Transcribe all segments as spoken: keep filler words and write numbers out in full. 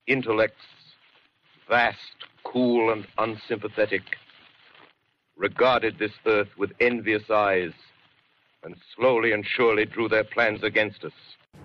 intellects, vast, cool, and unsympathetic, regarded this earth with envious eyes and slowly and surely drew their plans against us.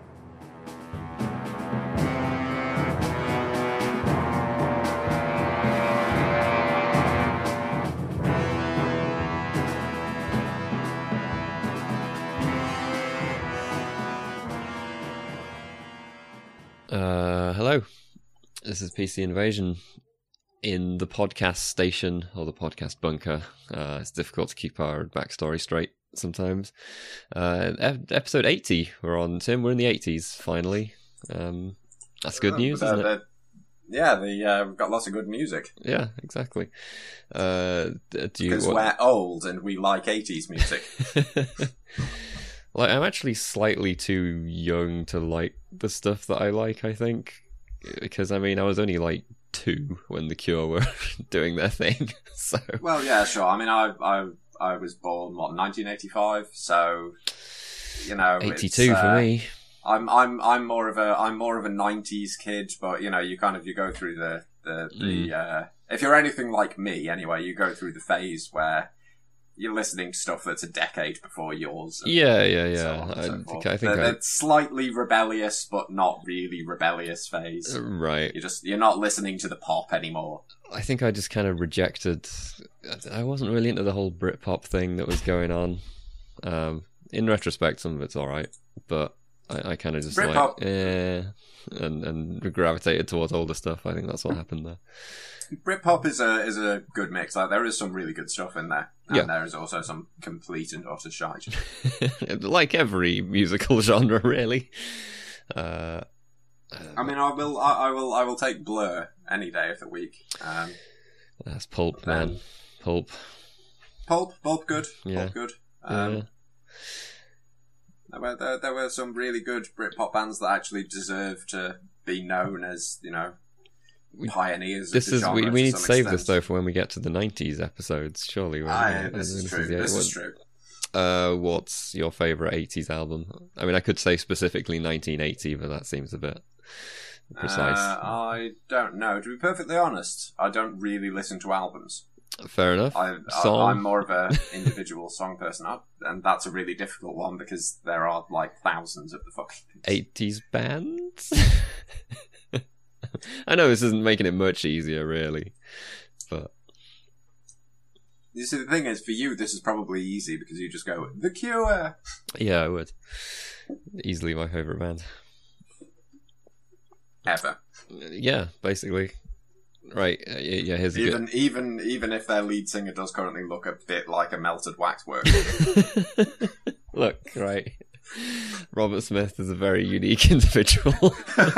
Uh, hello, this is P C Invasion in the podcast station, or the podcast bunker. Uh, it's difficult to keep our backstory straight sometimes. Uh, episode eighty, we're on, Tim, we're in the eighties, finally. Um, that's good news, uh, isn't the, it? Yeah, the, uh, we've got lots of good music. Yeah, exactly. Uh, do you, because what... we're old and we like eighties music. Like, I'm actually slightly too young to like the stuff that I like, I think. Because, I mean, I was only, like, two when The Cure were doing their thing, so... Well, yeah, sure. I mean, I I, I was born, what, nineteen eighty-five? So, you know... eighty-two uh, for me. I'm I'm I'm more of a I'm more of a nineties kid, but, you know, you kind of, you go through the... the, the Mm. uh, if you're anything like me, anyway, you go through the phase where... you're listening to stuff that's a decade before yours. And Yeah, yeah, yeah. so on and I so think, forth. I think the, I... the slightly rebellious, but not really rebellious phase. Right. You're just you're not listening to the pop anymore. I think I just kind of rejected... I wasn't really into the whole Britpop thing that was going on. Um, in retrospect, some of it's alright, but I, I kind of just Britpop. like, eh, and, and gravitated towards older stuff. I think that's what happened there. Britpop is a is a good mix. Like, there is some really good stuff in there, and Yeah. there is also some complete and utter shite. Like every musical genre, really. Uh, I mean, I will I, I will I will take Blur any day of the week. Um, that's Pulp, Then- man. Pulp. Pulp, Pulp, good, Yeah. Pulp, good. Um, Yeah. There were there, there were some really good Britpop bands that actually deserve to be known as, you know, We- pioneers. This of the is genre we, we to need to some save extent. this though for when we get to the nineties episodes. Surely, right? Ah, Yeah, yeah, this is this true. the- This what- is true. Uh, what's your favourite eighties album? I mean, I could say specifically nineteen eighty, but that seems a bit precise. Uh, I don't know. To be perfectly honest, I don't really listen to albums. Fair enough. I, I, Song? I'm more of a individual song person, I- and that's a really difficult one because there are like thousands of the fucking things. eighties bands? I know this isn't making it much easier, really, but You see, the thing is, for you, this is probably easy because you just go, The Cure! yeah, I would. Easily my favourite band. Ever. Yeah, basically. Right, uh, yeah, here's a Even, even, even if their lead singer does currently look a bit like a melted waxwork. good... Look, right. Robert Smith is a very unique individual.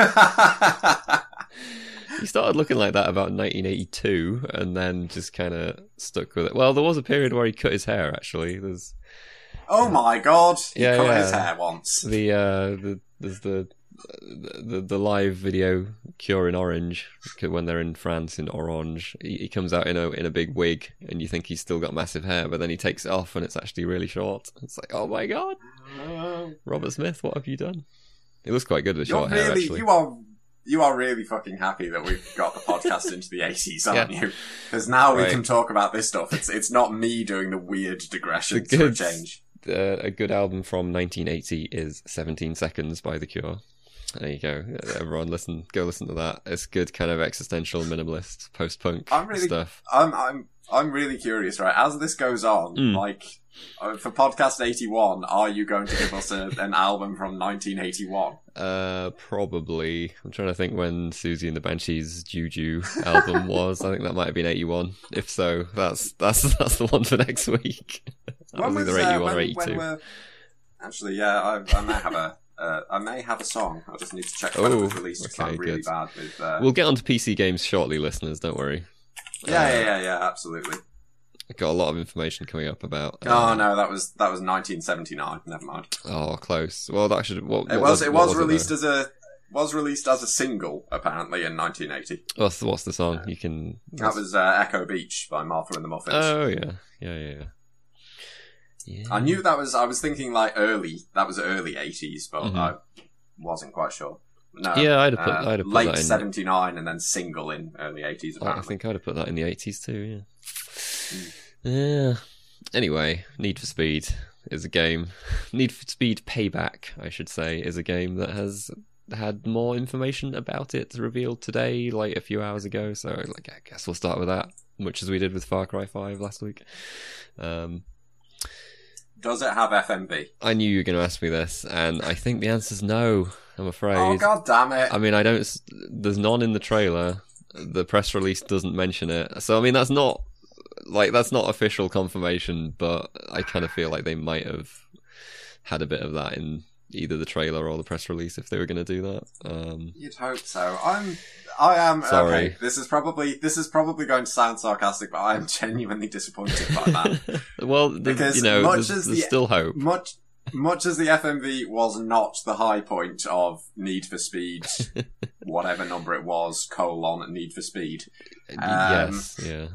He started looking like that about nineteen eighty-two, and then just kind of stuck with it. Well, there was a period where he cut his hair. Actually, there's Oh my god! He Yeah, cut yeah. his hair once. the uh, the there's the, the the live video Cure in Orange when they're in France in Orange. He, he comes out in a in a big wig, and you think he's still got massive hair, but then he takes it off, and it's actually really short. It's like, oh my god, Robert Smith, what have you done? It looks quite good with You're short hair, really, actually. you are, you are really fucking happy that we've got the podcast into the eighties, aren't Yeah. you? Because now we Right. can talk about this stuff. It's it's not me doing the weird digressions The for a goods. change. Uh, a good album from nineteen eighty is seventeen Seconds by The Cure. There you go. Everyone listen, go listen to that. It's good kind of existential minimalist post-punk I'm really- stuff. I'm I'm I'm really curious, right? As this goes on, Mm. like uh, for podcast eighty-one, are you going to give us a, an album from nineteen eighty-one? Uh, probably. I'm trying to think when Susie and the Banshees Juju album was. I think that might have been eighty-one. If so, that's that's that's the one for next week. That was either uh, eighty-one when- or when eighty-two. were- Actually, yeah, I, I may have a uh, I may have a song. I just need to check when it was Oh, released because okay, I'm really good. bad with. Uh... We'll get onto P C games shortly, listeners. Don't worry. Yeah, Uh, yeah, yeah, yeah, absolutely. I've got a lot of information coming up about. Oh uh, no, that was that was nineteen seventy-nine. Never mind. Oh, close. Well, that should. What, It what was it what was it, released though? as a was released as a single apparently in nineteen eighty. What's the, what's the song? You can. That was uh, Echo Beach by Martha and the Muffins. Oh yeah, yeah, yeah, yeah. Yeah. I knew that was. I was thinking like early. That was early eighties, but Mhm. I wasn't quite sure. No. Yeah, I'd have put, uh, I'd have put late that in. seventy-nine and then single in early eighties. I think I'd have put that in the eighties too. Yeah. Mm. Yeah. Anyway, Need for Speed is a game. Need for Speed Payback, I should say, is a game that has had more information about it revealed today, like a few hours ago. So, like, I guess we'll start with that, much as we did with Far Cry five last week. Um, Does it have F M V? I knew you were going to ask me this, and I think the answer's no. I'm afraid. Oh, god damn it! I mean, I don't. There's none in the trailer. The press release doesn't mention it. So, I mean, that's not like that's not official confirmation, but I kind of feel like they might have had a bit of that in either the trailer or the press release if they were going to do that. Um, You'd hope so. I'm. I am. Sorry. Okay, this is probably this is probably going to sound sarcastic, but I am genuinely disappointed by that. Well, because you know, much there's, as there's the, still hope. Much. Much as the F M V was not the high point of Need for Speed, whatever number it was, colon Need for Speed. Um, yes, yeah.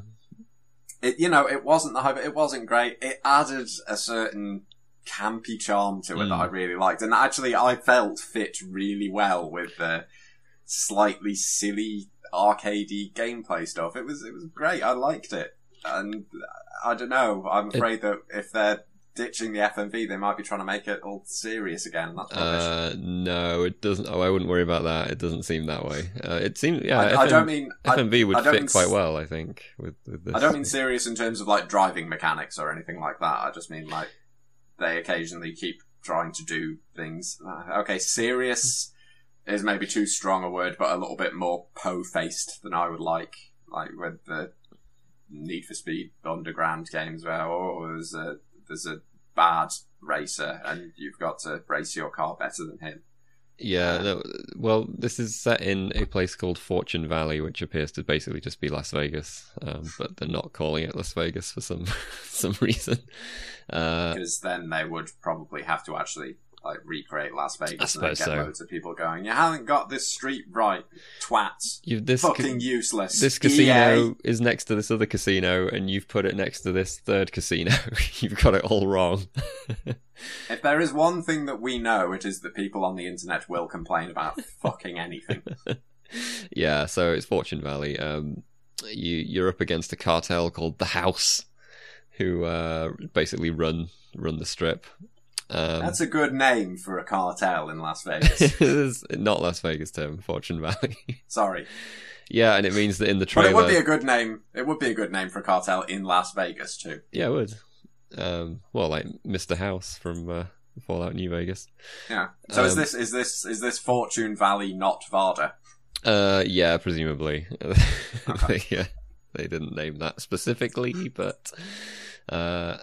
It, you know, it wasn't the high, it wasn't great. It added a certain campy charm to it mm. that I really liked, and actually I felt fit really well with the slightly silly arcadey gameplay stuff. It was it was great. I liked it, and I don't know. I'm afraid it, that if they're ditching the F M V, they might be trying to make it all serious again. That's uh, no, it doesn't. Oh, I wouldn't worry about that. It doesn't seem that way. Uh, it seems, yeah. I, F M, I don't mean F M V would I, I fit quite well, I think. With, with this. I don't mean serious in terms of like driving mechanics or anything like that. I just mean like they occasionally keep trying to do things. Uh, okay, serious is maybe too strong a word, but a little bit more po-faced than I would like. Like with the Need for Speed Underground games, where oh, there's a there's a bad racer and you've got to race your car better than him. Yeah, no, well, this is set in a place called Fortune Valley, which appears to basically just be Las Vegas, um, but they're not calling it Las Vegas for some some reason. Uh, because then they would probably have to actually like recreate Las Vegas and then get so. loads of people going, you haven't got this street right, twats. You've, this fucking ca- useless. This casino is next to this other casino, and you've put it next to this third casino. You've got it all wrong. If there is one thing that we know, it is that people on the internet will complain about fucking anything. Yeah, so it's Fortune Valley. Um, you, you're up against a cartel called The House, who uh, basically run run the strip. Um, That's a good name for a cartel in Las Vegas. It's not Las Vegas, Tim. Fortune Valley. Sorry. Yeah, and it means that in the trailer... But it would be a good name. It would be a good name for a cartel in Las Vegas, too. Yeah, it would. Um, well, like Mister House from uh, Fallout New Vegas. Yeah. So um, is this is this is this Fortune Valley not Varda? Uh, yeah, presumably. Okay. Yeah, they didn't name that specifically, but uh,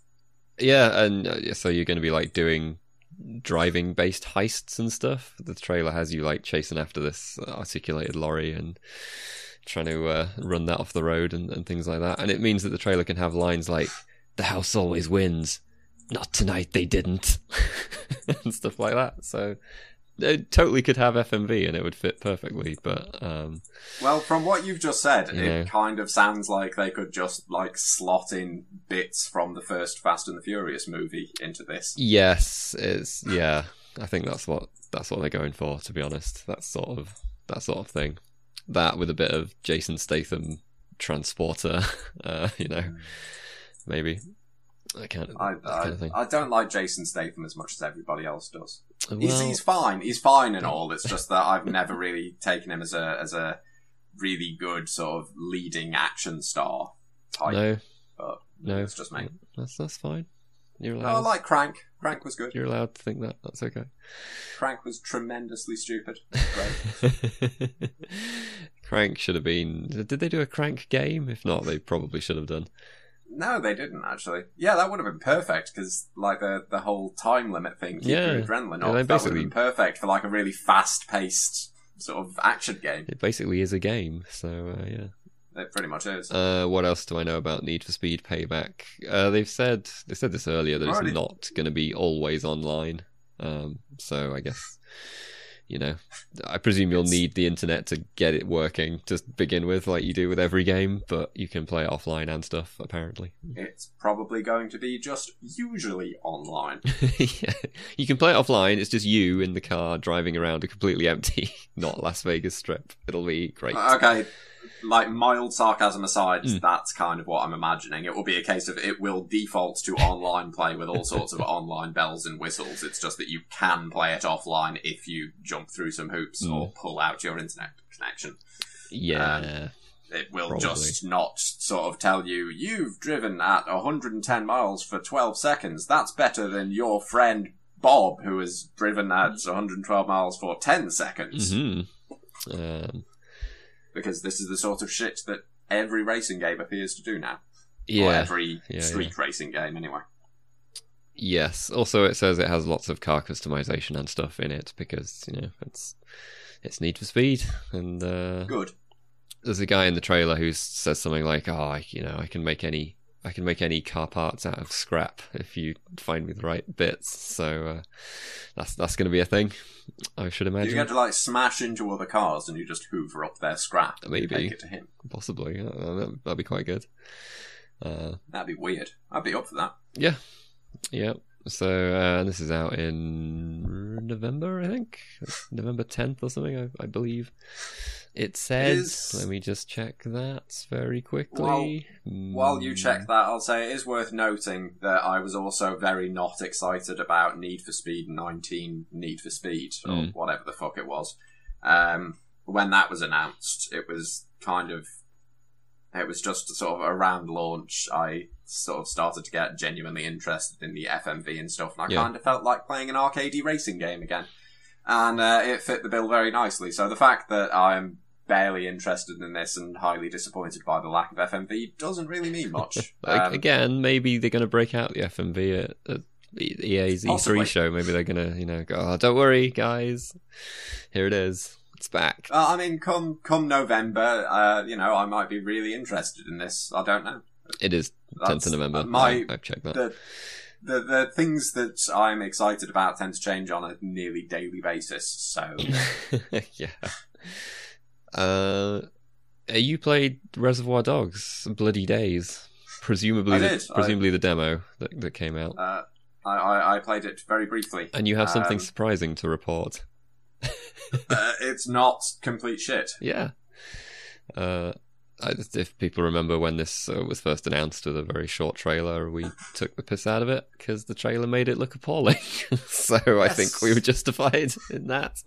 yeah, and uh, so you're going to be like doing driving-based heists and stuff. The trailer has you like chasing after this articulated lorry and trying to uh, run that off the road and, and things like that. And it means that the trailer can have lines like, "The house always wins. Not tonight, they didn't." And stuff like that. So it totally could have F M V and it would fit perfectly, but... Um, well, from what you've just said, you it know. kind of sounds like they could just, like, slot in bits from the first Fast and the Furious movie into this. Yes, it's... Yeah, I think that's what that's what they're going for, to be honest. That's sort of that sort of thing. That with a bit of Jason Statham transporter, uh, you know, maybe. I can't. I, I, kind of thing. I don't like Jason Statham as much as everybody else does. Well, he's, he's fine. He's fine and all. It's just that I've never really taken him as a as a really good sort of leading action star type. No, but no, it's just me. That's that's fine. You're No, allowed. I like Crank. Crank was good. You're allowed to think that. That's okay. Crank was tremendously stupid. Great. Crank should have been. Did they do a Crank game? If not, they probably should have done. No, they didn't actually. Yeah, that would have been perfect because, like, the the whole time limit thing, keep Yeah. your adrenaline Yeah, up. they That would have basically- been perfect for like a really fast paced sort of action game. It basically is a game. So uh, yeah. It pretty much is. Uh, what else do I know about Need for Speed Payback? Uh, they've said they said this earlier that Already. it's not going to be always online. Um, so I guess you know, I presume you'll It's- need the internet to get it working to begin with, like you do with every game, but you can play it offline and stuff, apparently. It's probably going to be just usually online. Yeah. You can play it offline, it's just you in the car driving around a completely empty, not Las Vegas Strip. It'll be great. Okay, like mild sarcasm aside, Mm. that's kind of what I'm imagining. It will be a case of it will default to online play with all sorts of online bells and whistles. It's just that you can play it offline if you jump through some hoops Mm. or pull out your internet connection. Yeah. It will Probably. just not sort of tell you, you've driven at one hundred ten miles for twelve seconds. That's better than your friend Bob, who has driven at one hundred twelve miles for ten seconds. hmm Um, Because this is the sort of shit that every racing game appears to do now. Or yeah. every Yeah, street racing game, anyway. Yes. Also, it says it has lots of car customization and stuff in it because, you know, it's it's Need for Speed. And uh, Good. there's a guy in the trailer who says something like, "Oh, I, you know, I can make any, I can make any car parts out of scrap if you find me the right bits." So uh, that's that's going to be a thing, I should Do imagine. you get to like smash into other cars and you just hoover up their scrap and Maybe. take it to him? Possibly. Uh, that- that'd be quite good. Uh, That'd be weird. I'd be up for that. yeah. Yeah. So uh, this is out in November, I think, November tenth or something, I, I believe. It said. Is- Let me just check that very quickly. While you Mm, check that, I'll say it is worth noting that I was also very not excited about Need for Speed nineteen Need for Speed, or Mm. whatever the fuck it was. Um, when that was announced, it was kind of... It was just sort of around launch, I sort of started to get genuinely interested in the F M V and stuff, and I Yeah. kind of felt like playing an arcadey racing game again. And uh, it fit the bill very nicely. So the fact that I'm barely interested in this and highly disappointed by the lack of F M V doesn't really mean much. Like, Um, again, maybe they're going to break out the F M V at, at E A's E three Possibly. show. Maybe they're going to, you know, go, "Oh, don't worry, guys. Here it is. It's back." Uh, I mean, come come November, uh, you know, I might be really interested in this. I don't know. It is tenth That's- of November. uh, my- I, I've checked that. The, the the things that I'm excited about tend to change on a nearly daily basis. So Yeah. Uh, you played Reservoir Dogs, Bloody Days. Presumably, I the, did. I- presumably the demo that, that came out. uh, I, I I played it very briefly. And you have something um, surprising to report. Uh, it's not complete shit. Yeah. Uh, I, if people remember when this uh, was first announced with a very short trailer, we took the piss out of it because the trailer made it look appalling. So I Yes. think we were justified in that.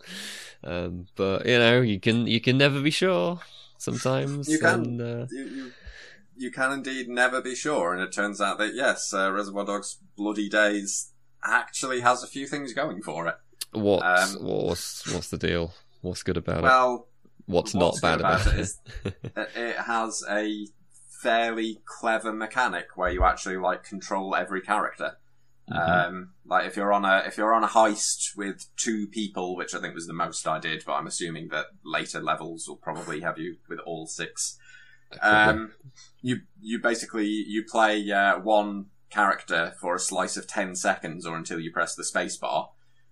Um, but you know, you can you can never be sure. Sometimes You can. And, uh, You, you you can indeed never be sure, and it turns out that yes, uh, Reservoir Dogs Bloody Days actually has a few things going for it. what Um, what's what's the deal? What's good about it? Well, What's, what's not good bad about about, it it? is that it has a fairly clever mechanic where you actually like control every character. Mhm. Um, like if you're on a if you're on a heist with two people, which I think was the most I did, but I'm assuming that later levels will probably have you with all six. Um, you you basically you play uh, one character for a slice of ten seconds, or until you press the space bar,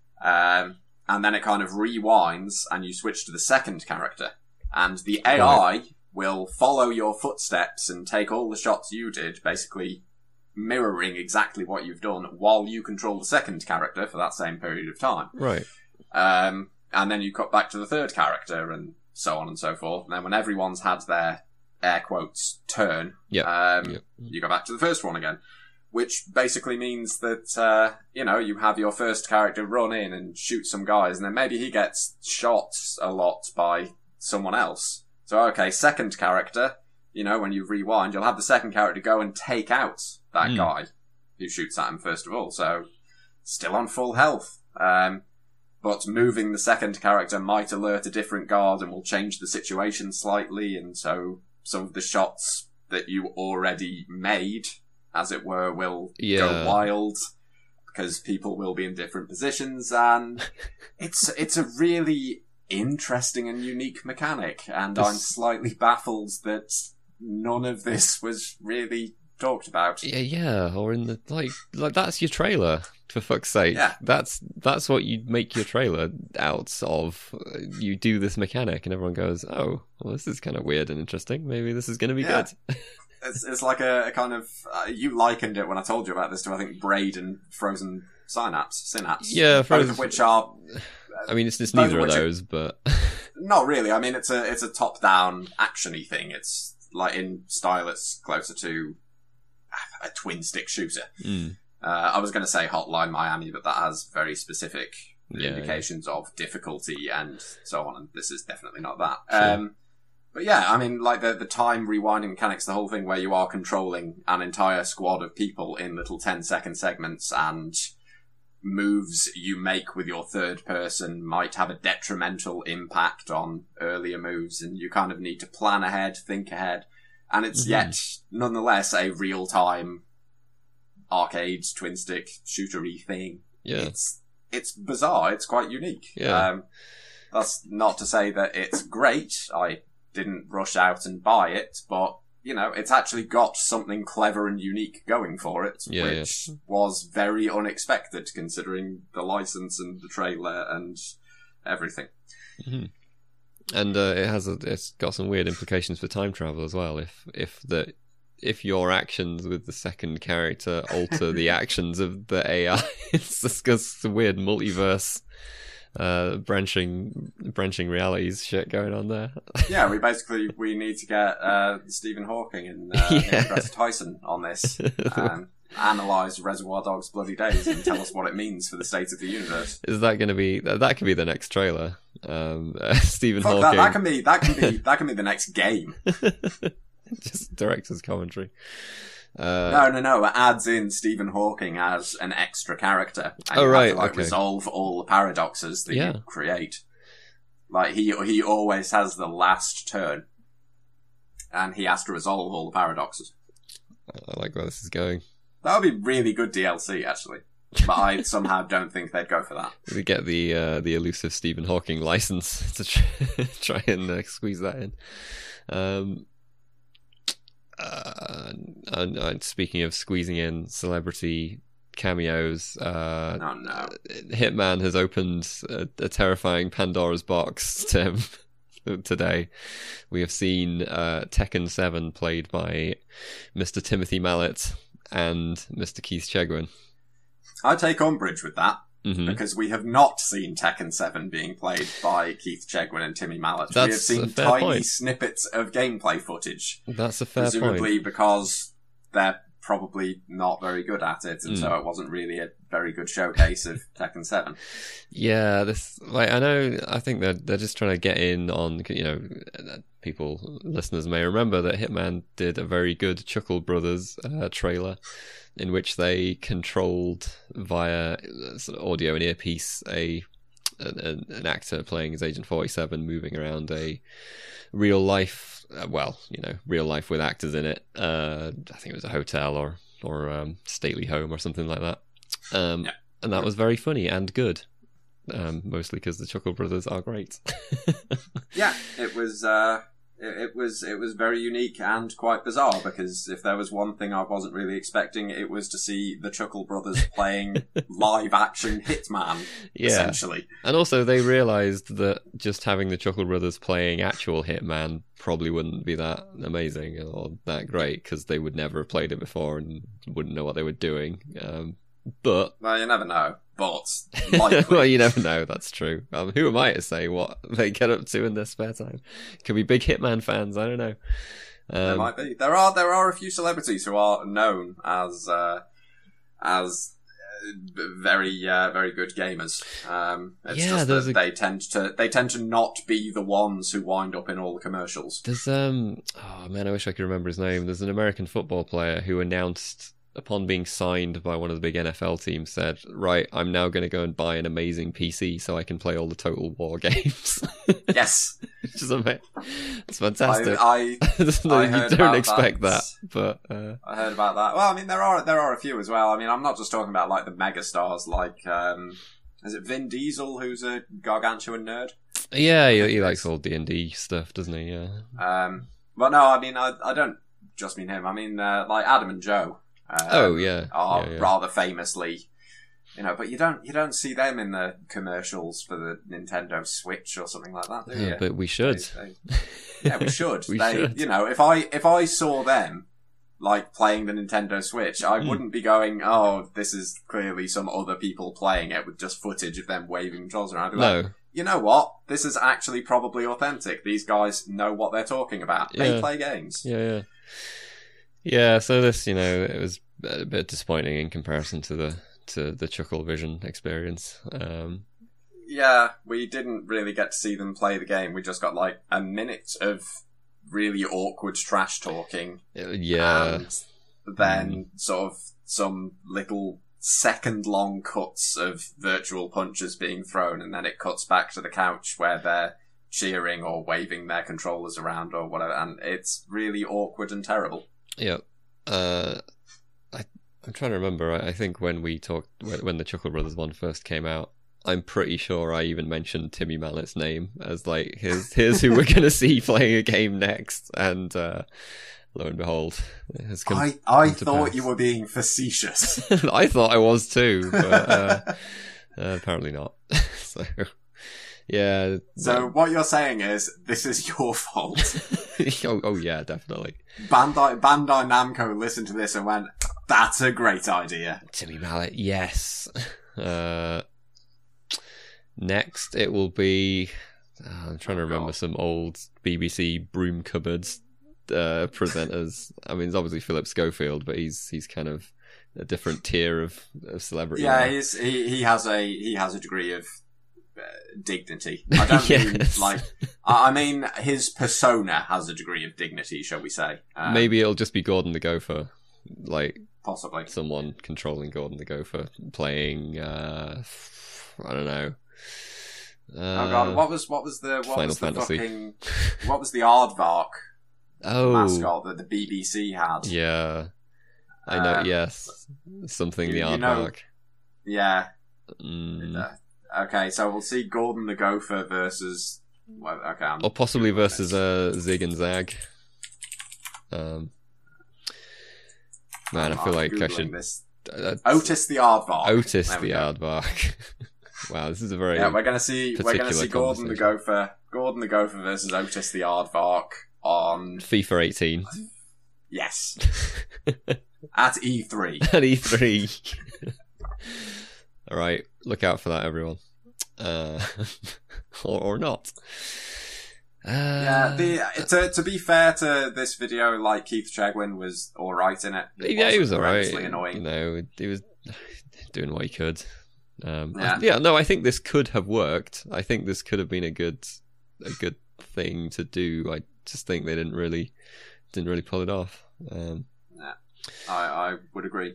um, and then it kind of rewinds, and you switch to the second character, and the A I will follow your footsteps and take all the shots you did, basically mirroring exactly what you've done while you control the second character for that same period of time. Right. Um, and then you cut back to the third character, and so on and so forth. And then when everyone's had their air quotes turn, Yeah. um, Yep. you go back to the first one again. Which basically means that, uh, you know, you have your first character run in and shoot some guys, and then maybe he gets shot a lot by someone else. So, okay, second character, you know, when you rewind, you'll have the second character go and take out that Mm. guy who shoots at him first of all. So, still on full health. Um, but moving the second character might alert a different guard and will change the situation slightly, and so some of the shots that you already made, as it were, will Yeah. go wild because people will be in different positions, and it's it's a really interesting and unique mechanic, and This- I'm slightly baffled that none of this was really talked about. Yeah, yeah, or in the like, like that's your trailer. For fuck's sake. Yeah. That's that's what you make your trailer out of. You do this mechanic and everyone goes, oh, well, this is kind of weird and interesting. Maybe this is going to be Yeah. good. It's it's like a, a kind of uh, you likened it when I told you about this to I think Braid and Frozen Synapse, Synapse. Yeah, both Frozen- of which are I mean, it's, it's Both neither of of which are- those, but not really. I mean, it's a it's a top down actiony thing. It's like in style, it's closer to a twin stick shooter. Mm. Uh, I was going to say Hotline Miami, but that has very specific Yeah, indications of difficulty and so on, and this is definitely not that. Sure. Um, but yeah, I mean, like the, the time rewinding mechanics, the whole thing where you are controlling an entire squad of people in little ten second segments, and moves you make with your third person might have a detrimental impact on earlier moves, and you kind of need to plan ahead, think ahead, and it's Mhm. yet nonetheless a real time arcade twin stick shootery thing. yeah. It's it's bizarre. It's quite unique. Yeah. Um, that's not to say that it's great. I didn't rush out and buy it, but you know, it's actually got something clever and unique going for it, Yeah, which was very unexpected considering the license and the trailer and everything. hmm And uh, it has a, it's got some weird implications for time travel as well. If if the if your actions with the second character alter the actions of the A I, it's just got some weird multiverse, uh, branching branching realities shit going on there. Yeah, we basically we need to get uh, Stephen Hawking and uh, Yeah. Neil deGrasse Tyson on this. Um, analyze Reservoir Dogs' Bloody Days and tell us what it means for the state of the universe. Is that going to be that? That could be the next trailer. Um, uh, Stephen Fuck that! Hawking, That can be that can be that can be the next game. just director's commentary. Uh, No, no, no. It adds in Stephen Hawking as an extra character, and Oh, you right, have to like okay. resolve all the paradoxes that Yeah. you create. Like he he always has the last turn, and he has to resolve all the paradoxes. I like where this is going. That would be really good D L C, actually. But I somehow don't think they'd go for that. We get the uh, the elusive Stephen Hawking license to try, try and uh, squeeze that in. Um, uh, and, and speaking of squeezing in celebrity cameos, uh, Oh no. Hitman has opened a, a terrifying Pandora's box to him today. We have seen uh, Tekken seven played by Mister Timothy Mallet and Mister Keith Chegwin. I take umbrage with that, hmm because we have not seen Tekken seven being played by Keith Chegwin and Timmy Mallet. we have That's a seen fair tiny point. snippets of gameplay footage, That's a fair presumably point. because they're probably not very good at it, and Mm. so it wasn't really a very good showcase of Tekken seven. Yeah, this like I know. I think they're they're just trying to get in on. You know, people listeners may remember that Hitman did a very good Chuckle Brothers uh, trailer, in which they controlled via uh, sort of audio and earpiece a an, an actor playing as Agent forty-seven moving around a real life. Uh, well, you know, real life with actors in it. Uh, I think it was a hotel or or um, stately home or something like that. Um, Yeah. And that was very funny and good. Um, mostly because the Chuckle Brothers are great. Yeah, it was. Uh, it, it was. It was very unique and quite bizarre, because if there was one thing I wasn't really expecting, it was to see the Chuckle Brothers playing live action Hitman. Yeah. Essentially. And also they realised that just having the Chuckle Brothers playing actual Hitman probably wouldn't be that amazing or that great, because they would never have played it before and wouldn't know what they were doing. Um, but Well, you never know, but likely. well, you never know. That's true. Um, who am I to say what they get up to in their spare time? Could be big Hitman fans. I don't know. There Um, might be. There are there are a few celebrities who are known as uh, as uh, very uh, very good gamers. Um, it's Yeah, just there's that a- they tend to they tend to not be the ones who wind up in all the commercials. There's um oh man, I wish I could remember his name. There's an American football player who announced upon being signed by one of the big N F L teams, said, "Right, I'm now going to go and buy an amazing P C so I can play all the Total War games." Yes, Which is amazing. It's fantastic. I, I I you heard don't about expect that, that. but uh, I heard about that. Well, I mean, there are there are a few as well. I mean, I'm not just talking about like the megastars, like um, is it Vin Diesel, who's a gargantuan nerd? yeah, he, he likes all D and D stuff, doesn't he? Yeah. Um, but no, I mean, I I don't just mean him. I mean, uh, like Adam and Joe. Um, Oh yeah. are yeah, yeah. rather famously You know, but you don't you don't see them in the commercials for the Nintendo Switch or something like that, do you? Yeah, but we should. They, they, yeah, we should. we they, should. You know, if I if I saw them like playing the Nintendo Switch, I Mm. wouldn't be going, "Oh, this is clearly some other people playing it with just footage of them waving controls around." I'd be like, No. you know what? This is actually probably authentic. These guys know what they're talking about. They Yeah. play games. Yeah, yeah. Yeah, so this, you know, it was a bit disappointing in comparison to the to the Chuckle Vision experience. Um, Yeah, we didn't really get to see them play the game. We just got like a minute of really awkward trash talking. yeah. And then sort of some little second long cuts of virtual punches being thrown, and then it cuts back to the couch where they're cheering or waving their controllers around or whatever, and it's really awkward and terrible. Yeah. Uh, I, I'm trying to remember. I, I think when we talked, when, when the Chuckle Brothers one first came out, I'm pretty sure I even mentioned Timmy Mallett's name as like, here's, here's who we're going to see playing a game next. And uh, lo and behold, it has come I, I come to thought pass. you were being facetious. I thought I was too, but uh, uh, apparently not. So, yeah. So what you're saying is, this is your fault. oh, oh, yeah, definitely. Bandai, Bandai Namco listened to this and went, that's a great idea. Timmy Mallet, yes. Uh, next, it will be. Uh, I'm trying to Oh, remember God. some old B B C broom cupboards uh, presenters. I mean, it's obviously Philip Schofield, but he's he's kind of a different tier of, of celebrity. Yeah, now. he's, he he has a he has a degree of uh, dignity. I don't mean Yes. like I I mean his persona has a degree of dignity, shall we say? Um, Maybe it'll just be Gordon the Gopher, like possibly. someone controlling Gordon the Gopher, playing. Uh, I don't know. Uh, Oh god, what was what was the what Final was the Fantasy. fucking what was the Aardvark oh, mascot that the B B C had? yeah. I know. Um, yes, something you- the you know- aardvark. Yeah. Mm. Uh, okay, so we'll see Gordon the Gopher versus. Well, okay, I'm, Or possibly versus uh, Zig and Zag. Um, man, I I'm feel like I Googling should. This. Uh, Otis the Aardvark. Otis There we the go. aardvark. Wow, this is a very. Yeah, we're gonna see. We're gonna particular see Gordon the conversation. Gopher. Gordon the Gopher versus Otis the Aardvark on. FIFA eighteen. Yes, at E three. At E three. Alright, look out for that, everyone. Uh, or, or not. Uh, Yeah, the, to to be fair to this video, like Keith Chegwin was all right in it. yeah, he was alright. horrendously Annoying. You know, he was doing what he could. Um, Yeah. yeah. yeah, no, I think this could have worked. I think this could have been a good, a good thing to do. I just think they didn't really, didn't really pull it off. Um, I I would agree.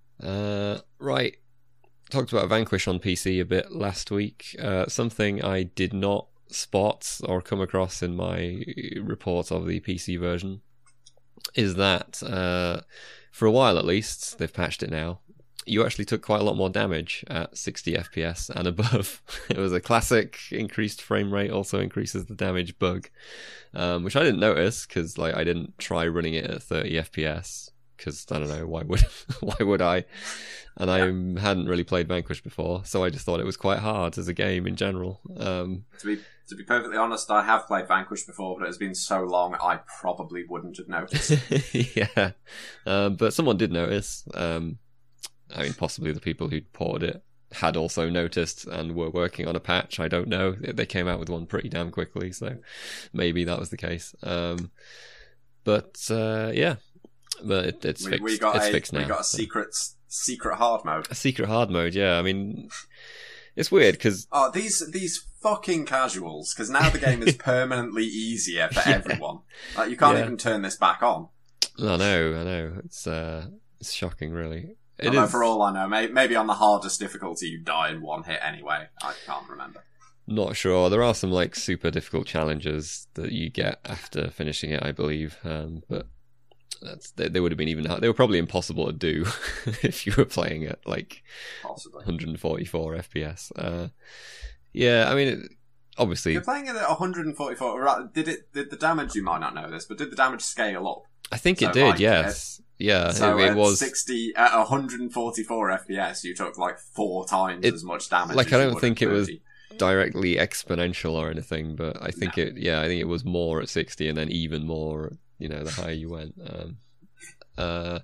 Uh, right. Talked about Vanquish on P C a bit last week. Uh, something I did not spot or come across in my report of the P C version is that, uh, for a while at least, they've patched it now, you actually took quite a lot more damage at sixty F P S and above. It was a classic increased frame rate, also increases the damage bug, um, which I didn't notice because like I didn't try running it at thirty F P S. Because I don't know, why would why would I? And I hadn't really played Vanquish before, so I just thought it was quite hard as a game in general. Um, To be to be perfectly honest, I have played Vanquish before, but it has been so long I probably wouldn't have noticed. yeah, um, but someone did notice. Um, I mean, possibly the people who ported it had also noticed and were working on a patch. I don't know. They came out with one pretty damn quickly, so maybe that was the case. Um, but uh, yeah. But it, it's we, fixed. we got it's a fixed now. we got a so. secret secret hard mode. A secret hard mode, yeah. I mean, it's weird because Oh, these these fucking casuals, because now the game is permanently easier for Yeah. everyone. Like you can't Yeah. even turn this back on. I know, I know. It's uh, it's shocking, really. It Although is for all I know, may, maybe on the hardest difficulty you die in one hit anyway. I can't remember. not sure. There are some like super difficult challenges that you get after finishing it, I believe. Um, but that's they, they would have been even hard. They were probably impossible to do if you were playing at like Possibly. one forty-four F P S. Uh, yeah, I mean, it, obviously, You're playing it at one forty-four. right, Did it? Did the damage? You might not know this, but did the damage scale up? I think it So, did. like, Yes. Yeah, So it, it at was sixty at one hundred forty-four F P S, you took like four times It- as much damage. like, as I you don't would think at it was thirty. directly exponential or anything, but I think No. it, yeah, I think it was more at sixty and then even more, you know, the higher you went. Um, uh,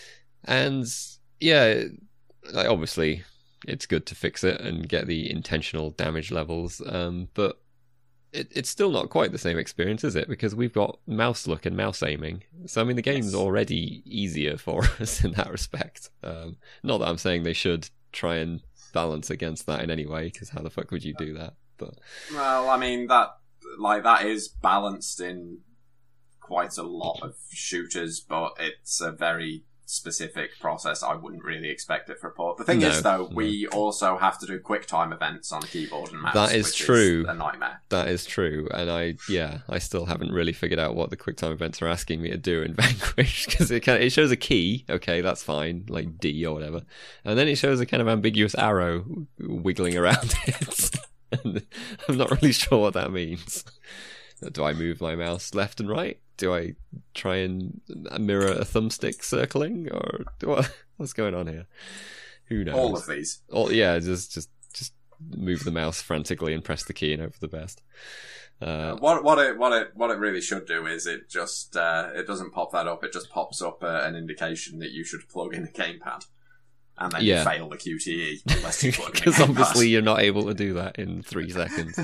and yeah, like, obviously it's good to fix it and get the intentional damage levels, um, but it, it's still not quite the same experience, is it? Because we've got mouse look and mouse aiming. So, I mean, the game's Yes. already easier for us in that respect. Um, not that I'm saying they should try and balance against that in any way, because how the fuck would you do that? But Well, I mean that like that is balanced in quite a lot of shooters, but it's a very specific process. I wouldn't really expect it for a port. The thing No, is, though, no. we also have to do quick time events on keyboard and mouse. That is which true. Is a nightmare. that is true, and I, yeah, I still haven't really figured out what the QuickTime events are asking me to do in Vanquish, because it kind of, it shows a key, okay, that's fine, like D or whatever, and then it shows a kind of ambiguous arrow wiggling around it. And I'm not really sure what that means. Do I move my mouse left and right? Do I try and mirror a thumbstick circling, or what? What's going on here? Who knows? All of these. Or, yeah, just just just move the mouse frantically and press the key and hope for the best. Uh, What what it what it what it really should do is it just uh, it doesn't pop that up. It just pops up uh, an indication that you should plug in a gamepad, and then Yeah. you fail the Q T E unless you plug in a because gamepad. obviously you're not able to do that in three seconds.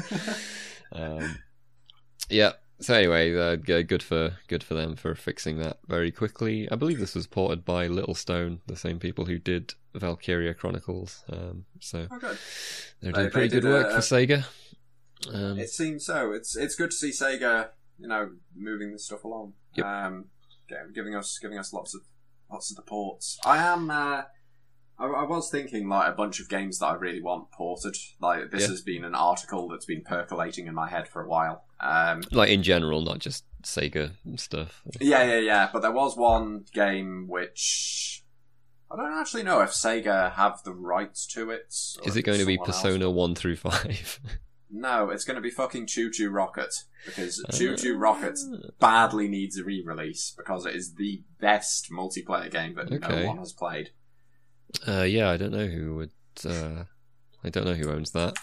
Um, yeah. So anyway, uh, g- good for good for them for fixing that very quickly. I believe this was ported by Little Stone, the same people who did Valkyria Chronicles. Um, so Oh, good. they're They- doing they pretty good did, work uh, for Sega. Um, It seems so. It's it's good to see Sega, you know, moving this stuff along. Yep. Um, g- giving us giving us lots of lots of the ports. I am. Uh, I, I was thinking like a bunch of games that I really want ported. Like this Yeah. has been an article that's been percolating in my head for a while. Um, like in general, not just Sega stuff. yeah, yeah, yeah. But there was one game which I don't actually know if Sega have the rights to it. or Is if it going to be someone else. Persona one through five? No, it's going to be fucking Choo Choo Rocket because Uh, Choo Choo Rocket badly needs a re-release because it is the best multiplayer game that Okay. no one has played. Uh, yeah, I don't know who would. Uh, I don't know who owns that.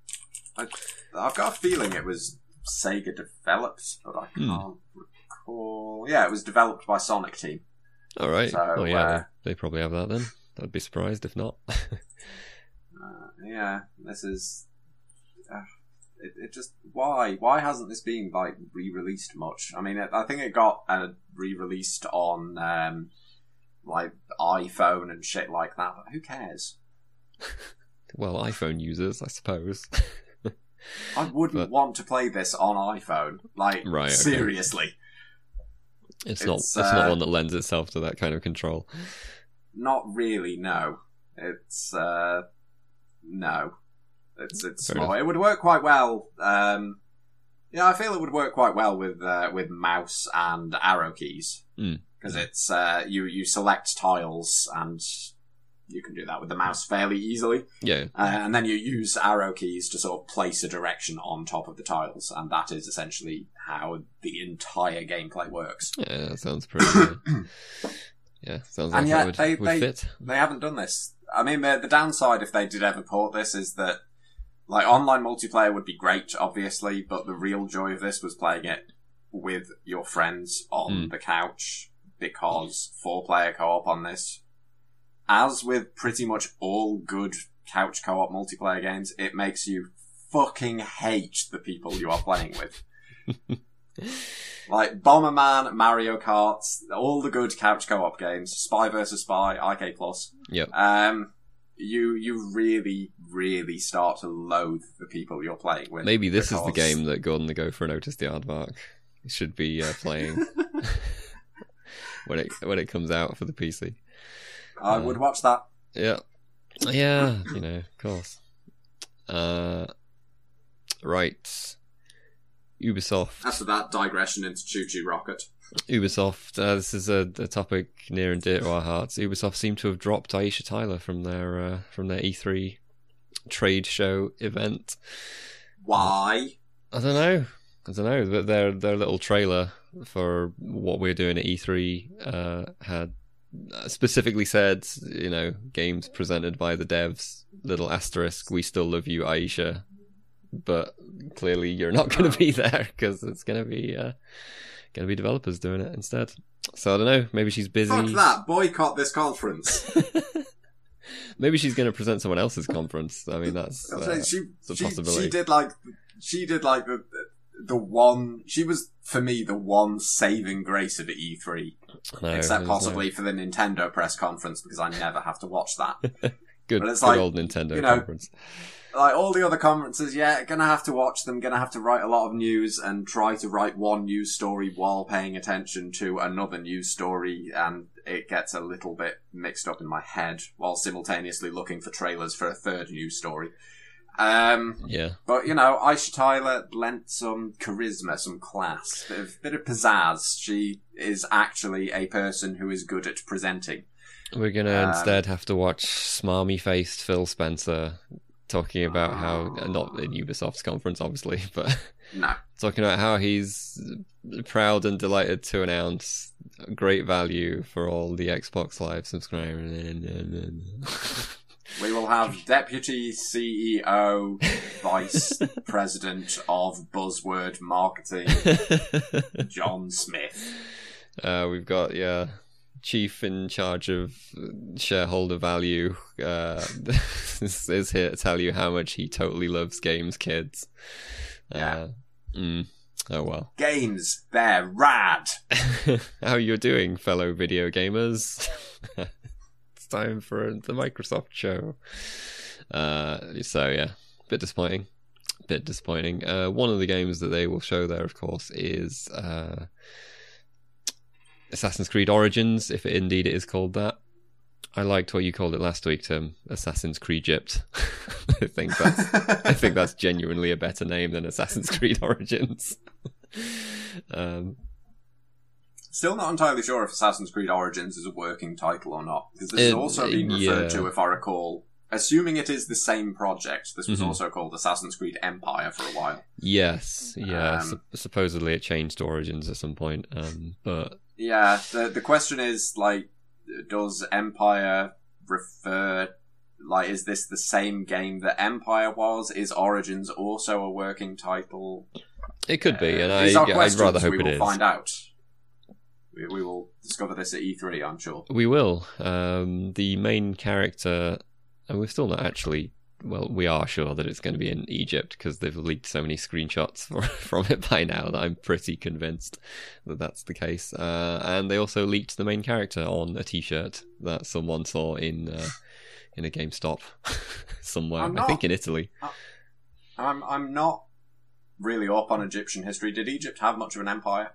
I've got a feeling it was Sega developed, but I Hmm. can't recall. Yeah, it was developed by Sonic Team. All right. So, oh yeah, uh, they, they probably have that then. I'd be surprised if not. Uh, yeah, this is. Uh, it, it just why why hasn't this been like re-released much? I mean, it, I think it got uh, re-released on um, like iPhone and shit like that. But who cares? Well, iPhone users, I suppose. I wouldn't But- want to play this on iPhone. Like Right, okay. seriously, It's, not. It's, It's not uh, one that lends itself to that kind of control. not really. No, it's uh, no. It's it's Fair small. enough. It would work quite well. Um, yeah, I feel it would work quite well with uh, with mouse and arrow keys Mm. because it's uh, you you select tiles and you can do that with the mouse fairly easily, Yeah. uh, and then you use arrow keys to sort of place a direction on top of the tiles, and that is essentially how the entire gameplay works. Yeah, that sounds pretty. Uh, yeah, sounds like And yet it would, they- would they- fit. They haven't done this. I mean, the, the downside if they did ever port this is that, like, online multiplayer would be great, obviously, but the real joy of this was playing it with your friends on Mm. the couch, because four-player co-op on this, as with pretty much all good couch co-op multiplayer games, it makes you fucking hate the people you are playing with. Like Bomberman, Mario Kart, all the good couch co-op games, Spy versus Spy, I K Plus. Yep. Um, you you really, really start to loathe the people you're playing with. Maybe this is the because- game that Gordon the Gopher noticed the aardvark should be uh, playing when it when it comes out for the P C. I Uh, would watch that. Yeah, yeah, you know, of course. Uh, right, Ubisoft. After that digression into Choo Choo Rocket. Ubisoft. Uh, this is a, a topic near and dear to our hearts. Ubisoft seem to have dropped Aisha Tyler from their uh, from their E three trade show event. Why? I don't know. I don't know. But their their little trailer for what we're doing at E three uh, had specifically said, you know, games presented by the devs, little asterisk, we still love you, Aisha, but clearly you're not going to be there because it's going to be uh, going to be developers doing it instead. So I don't know, maybe she's busy. Fuck that, boycott this conference. Maybe she's going to present someone else's conference. I mean, that's, uh, she, that's a she, possibility. She did like, she did like the, the one, she was, for me, the one saving grace of E three. No, except possibly no. for the Nintendo press conference, because I never have to watch that. good, but it's good like, old Nintendo you know, conference. Like all the other conferences, yeah, gonna have to watch them, gonna have to write a lot of news and try to write one news story while paying attention to another news story, and it gets a little bit mixed up in my head while simultaneously looking for trailers for a third news story. Um, yeah. But, you know, Aisha Tyler lent some charisma, some class, bit of, bit of pizzazz. She is actually a person who is good at presenting. We're gonna Um, instead have to watch smarmy-faced Phil Spencer talking about how, not in Ubisoft's conference, obviously, but No. talking about how he's proud and delighted to announce great value for all the Xbox Live subscribers. We will have Deputy C E O, Vice President of Buzzword Marketing, John Smith. Uh, we've got, yeah, Chief in charge of shareholder value uh, is, is here to tell you how much he totally loves games, kids. Yeah. Uh, mm, oh well. Games, they're rad. How you doing, fellow video gamers? It's time for the Microsoft show. Uh, so yeah, bit disappointing. Bit disappointing. Uh, one of the games that they will show there, of course, is uh, Assassin's Creed Origins, if it, indeed it is called that. I liked what you called it last week, Tim. Assassin's Creed Egypt. I think that's I think that's genuinely a better name than Assassin's Creed Origins. um, Still not entirely sure if Assassin's Creed Origins is a working title or not, because this has It- also been referred yeah. to, if I recall, assuming it is the same project. This was Mhm. also called Assassin's Creed Empire for a while. yes, yeah. Um, sup- supposedly it changed to Origins at some point, um, but Yeah, the the question is, like, does Empire refer, like, is this the same game that Empire was? Is Origins also a working title? it could be, and Uh, I, these are I'd questions rather hope we it will is. find out. We, we will discover this at E three, I'm sure. We will. Um, the main character, and we're still not actually. Well, we are sure that it's going to be in Egypt because they've leaked so many screenshots for, from it by now that I'm pretty convinced that that's the case. Uh, and they also leaked the main character on a T-shirt that someone saw in uh, in a GameStop somewhere. I'm I think not- in Italy. I'm I'm not really up on Egyptian history. Did Egypt have much of an empire?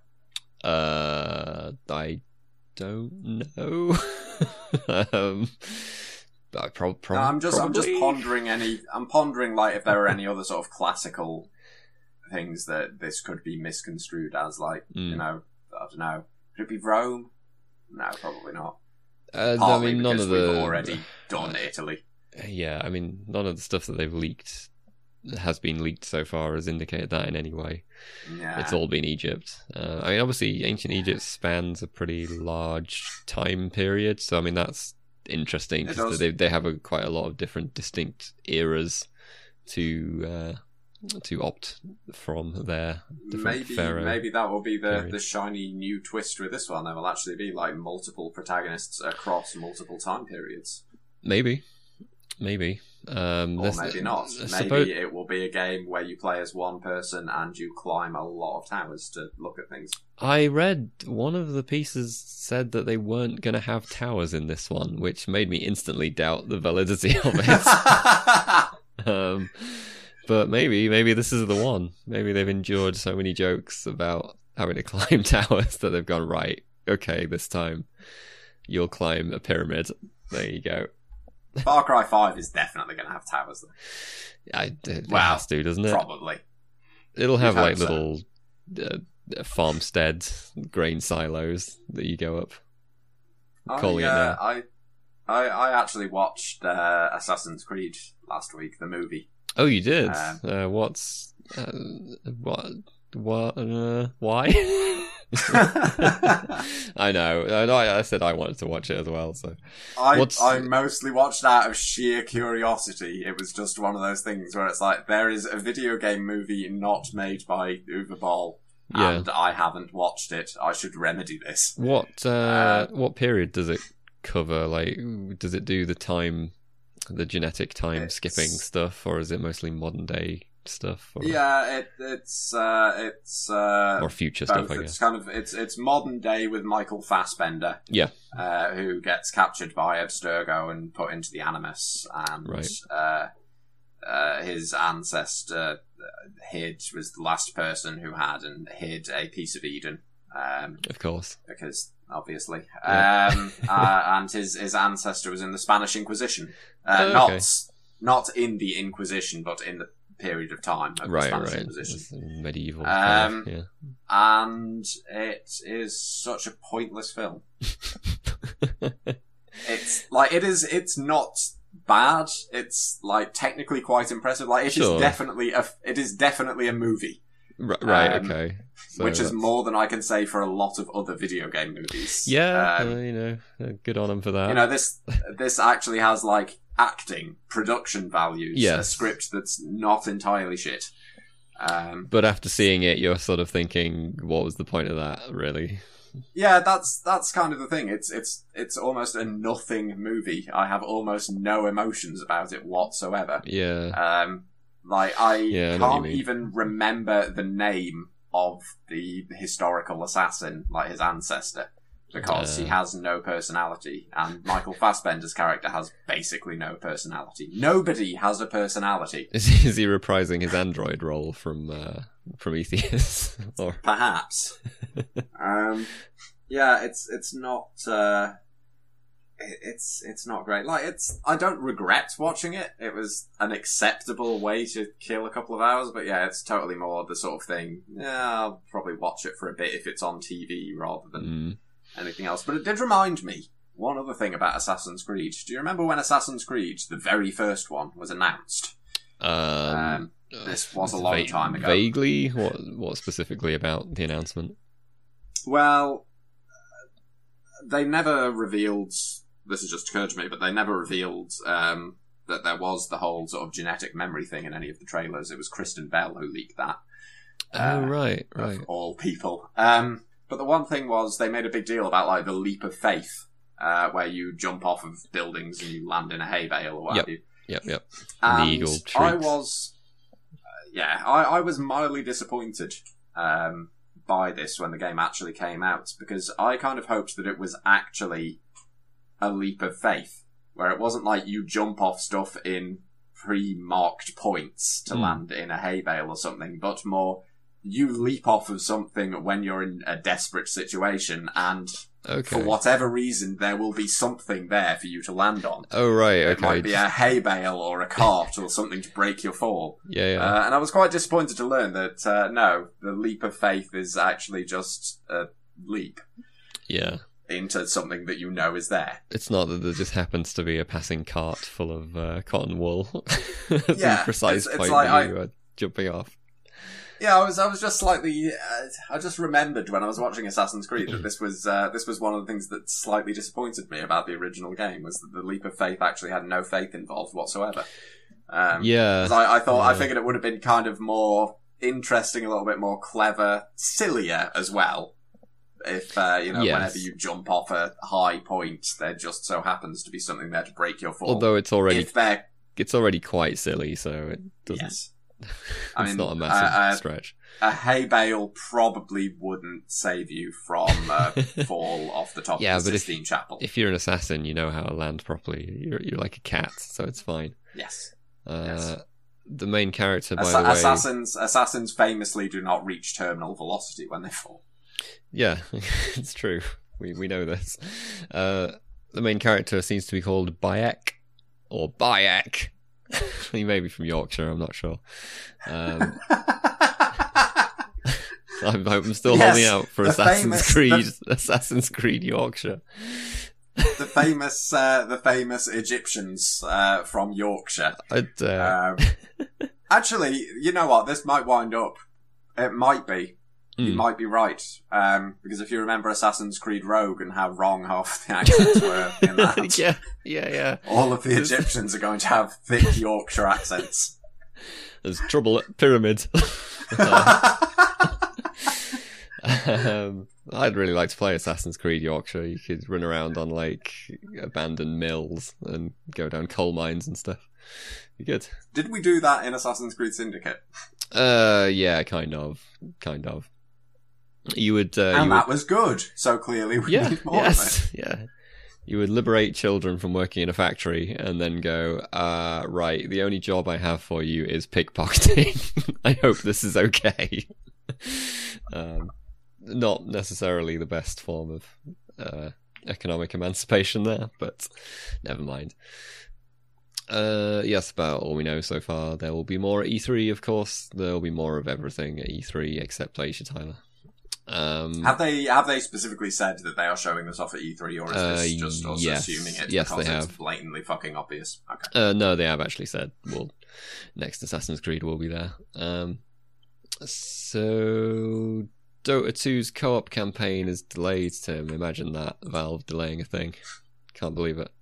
Uh, I don't know. um, I prob- prob- No, I'm just I'm just probably. pondering any I'm pondering like if there are any other sort of classical things that this could be misconstrued as, like, Mm. you know, I don't know. Could it be Rome? No, probably not. Uh, I Partly mean, none because of the we've already done Italy. Yeah, I mean, none of the stuff that they've leaked has been leaked so far has indicated that in any way. Yeah. It's all been Egypt. Uh, I mean, obviously, ancient Egypt spans a pretty large time period, so I mean that's interesting It because does. they they have a, quite a lot of different distinct eras to uh, to opt from their different Maybe pharaoh. maybe that will be the, period. the shiny new twist with this one. There will actually be like multiple protagonists across multiple time periods. Maybe, maybe. Um, Or there's- maybe not. I Maybe suppose- it will be a game where you play as one person and you climb a lot of towers to look at things. I read one of the pieces said that they weren't going to have towers in this one, which made me instantly doubt the validity of it. um, but maybe, maybe this is the one. Maybe they've endured so many jokes about having to climb towers that they've gone, right, okay, this time you'll climb a pyramid. There you go. Far Cry five is definitely going to have towers, though. I, it Wow. has to, doesn't it? Probably. It'll have You'd like hope so. little uh, farmstead grain silos that you go up. I, Calling it uh, now. I, I, I actually watched uh, Assassin's Creed last week, the movie. Oh, you did. Um, uh, what's uh, what? What? Uh, why? I know. I know. I said I wanted to watch it as well. So I What's- I mostly watched out of sheer curiosity. It was just one of those things where it's like there is a video game movie not made by Uwe Boll, Yeah. and I haven't watched it. I should remedy this. what uh, what period does it cover? Like, does it do the time, the genetic time It's- skipping stuff, or is it mostly modern day stuff? Or, Yeah, it, it's uh, it's uh, or future both. stuff? I It's guess. kind of it's it's modern day with Michael Fassbender, Yeah. uh, who gets captured by Abstergo and put into the Animus, and Right. uh, uh, his ancestor uh, hid was the last person who had and hid a piece of Eden, um, Of course. because obviously, Yeah. um, uh, and his his ancestor was in the Spanish Inquisition, uh, Oh, not okay. not in the Inquisition, but in the period of time of the Right. Spanish Right. Inquisition. It's medieval. Um, kind And it is such a pointless film. of, yeah. It's like it is. It's not bad. It's like technically quite impressive. Like it is Sure. definitely a. It is definitely a movie, R- right. um, Okay. So which is that's- more than I can say for a lot of other video game movies. Yeah. Um, uh, you know, uh, good on them for that. you know this. This actually has like acting, production values. A Yes. script that's not entirely shit. Um, But after seeing it, you're sort of thinking, what was the point of that, really? Yeah, that's that's kind of the thing. It's it's it's almost a nothing movie. I have almost no emotions about it whatsoever. Yeah. Um, like I Yeah, I know what you can't mean. even remember the name of the historical assassin, like his ancestor, because he Uh. has no personality, and Michael Fassbender's character has basically no personality. Nobody has a personality. Is he, is he reprising his android role from uh, Prometheus? or Perhaps. um, yeah, it's it's not. Uh, it- it's it's not great. Like it's. I don't regret watching it. It was an acceptable way to kill a couple of hours. But yeah, it's totally more the sort of thing. Yeah, I'll probably watch it for a bit if it's on T V rather than Mm. anything else. But it did remind me one other thing about Assassin's Creed. Do you remember when Assassin's Creed, the very first one, was announced? Um, Um, this was a long va- time ago. Vaguely, what what specifically about the announcement? Well, they never revealed. This has just occurred to me, but they never revealed um, that there was the whole sort of genetic memory thing in any of the trailers. It was Kristen Bell who leaked that. Oh, Uh, right, of right. all people. Um, but the one thing was they made a big deal about like the leap of faith, uh, where you jump off of buildings and you land in a hay bale or what Yep. have you. Yep, yep. And And the eagle I shrieks. was, uh, yeah, I, I was mildly disappointed um, by this when the game actually came out, because I kind of hoped that it was actually a leap of faith, where it wasn't like you jump off stuff in pre-marked points to Hmm. land in a hay bale or something, but more you leap off of something when you're in a desperate situation, and Okay. for whatever reason there will be something there for you to land on. Oh, right, It okay. might be a hay bale or a cart or something to break your fall. Yeah, yeah. Uh, and I was quite disappointed to learn that, uh, no, the leap of faith is actually just a leap yeah. into something that you know is there. It's not that there just happens to be a passing cart full of uh, cotton wool. That's Yeah, the precise it's- it's point like that I- you are jumping off. Yeah, I was, I was just slightly, uh, I just remembered when I was watching Assassin's Creed that this was, uh, this was one of the things that slightly disappointed me about the original game, was that the leap of faith actually had no faith involved whatsoever. Um, Yeah. 'cause I, I thought, I Yeah. figured it would have been kind of more interesting, a little bit more clever, sillier as well. If, uh, you know, Yes. whenever you jump off a high point, there just so happens to be something there to break your fall. Although it's already if there, it's already quite silly, so it doesn't. yes. It's I mean, not a massive uh, uh, stretch. A hay bale probably wouldn't save you from a fall off the top Yeah, of the but if- Sistine Chapel. If you're an assassin, you know how to land properly. You're you're like a cat, so it's fine. Yes. Uh, Yes. The main character, by Assa- the way, assassins assassins famously do not reach terminal velocity when they fall. yeah, it's true. We we know this. Uh, the main character seems to be called Bayek or Bayek. He may be from Yorkshire. I'm not sure. Um, I'm, I'm still Yes, holding out for the Assassin's famous- Creed. Assassin's Creed Yorkshire. the famous uh, the famous Egyptians uh, from Yorkshire. I'd, uh, Um, actually, you know what? This might wind up. It might be you Mm. might be right. Um, because if you remember Assassin's Creed Rogue and how wrong half the accents were in that, yeah, yeah, yeah. all of the Egyptians are going to have thick Yorkshire accents. There's trouble at Pyramid. um, I'd really like to play Assassin's Creed Yorkshire. You could run around on like abandoned mills and go down coal mines and stuff. Be good. Did we do that in Assassin's Creed Syndicate? Uh, yeah, kind of, kind of. You would, uh, and you that would... was good. So clearly, we yeah, need more yes, of it. yeah. You would liberate children from working in a factory and then go, uh, right, the only job I have for you is pickpocketing. I hope this is okay. um, not necessarily the best form of uh, economic emancipation there, but never mind. Uh, yes, about all we know so far. There will be more at E three, of course. There will be more of everything at E three except Aisha Tyler. Um, have they have they specifically said that they are showing this off at E three, or is uh, this just us yes. assuming it yes, because they it's have. blatantly fucking obvious? Okay. Uh, no, they have actually said, well, next Assassin's Creed will be there. Um, so, Dota two's co-op campaign is delayed, Tim. Imagine that. Valve delaying a thing. Can't believe it.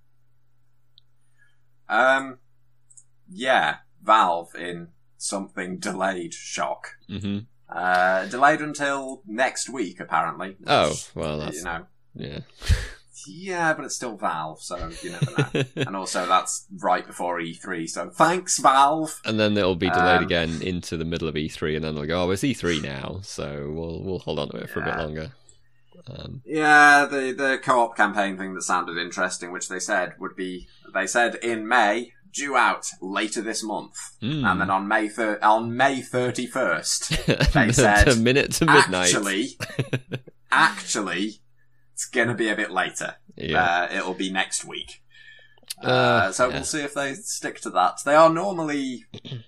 Um, yeah, Valve in something delayed shock. Mm-hmm. Uh, delayed until next week, apparently. Which, Oh, well, that's... You know. Yeah. Yeah, but it's still Valve, so you never know. And also, that's right before E three, so thanks, Valve! And then it'll be delayed Um, again into the middle of E three, and then they'll go, oh, it's E three now, so we'll we'll hold on to it for a bit Yeah. longer. Um, Yeah, the, the co-op campaign thing that sounded interesting, which they said would be, they said in May, due out later this month. mm. And then on May thir- on May thirty-first, they to said, minute to midnight. actually, actually, it's gonna be a bit later. Yeah. Uh, it'll be next week. Uh, Uh, so yeah. we'll see if they stick to that. They are normally,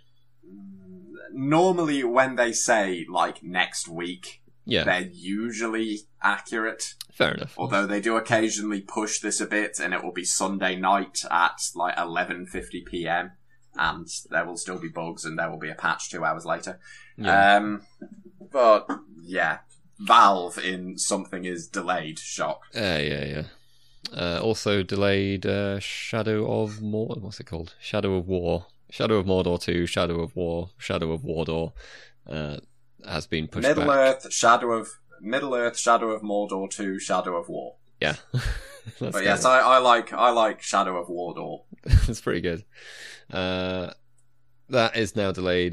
normally when they say, like, next week, Yeah, they're usually accurate. fair enough. Although they do occasionally push this a bit, and it will be Sunday night at like eleven fifty p.m. and there will still be bugs, and there will be a patch two hours later. Yeah. Um, but yeah, Valve in something is delayed. Shock. Uh, yeah, yeah. Uh, also delayed uh, Shadow of Mordor. What's it called? Shadow of War. Shadow of Mordor two, Shadow of War, Shadow of Mordor uh, has been pushed Middle back. Earth, Shadow of Middle Earth, Shadow of Mordor two, Shadow of War. Yeah. That's But yes, I, I like I like Shadow of Mordor. It's pretty good. Uh, that is now delayed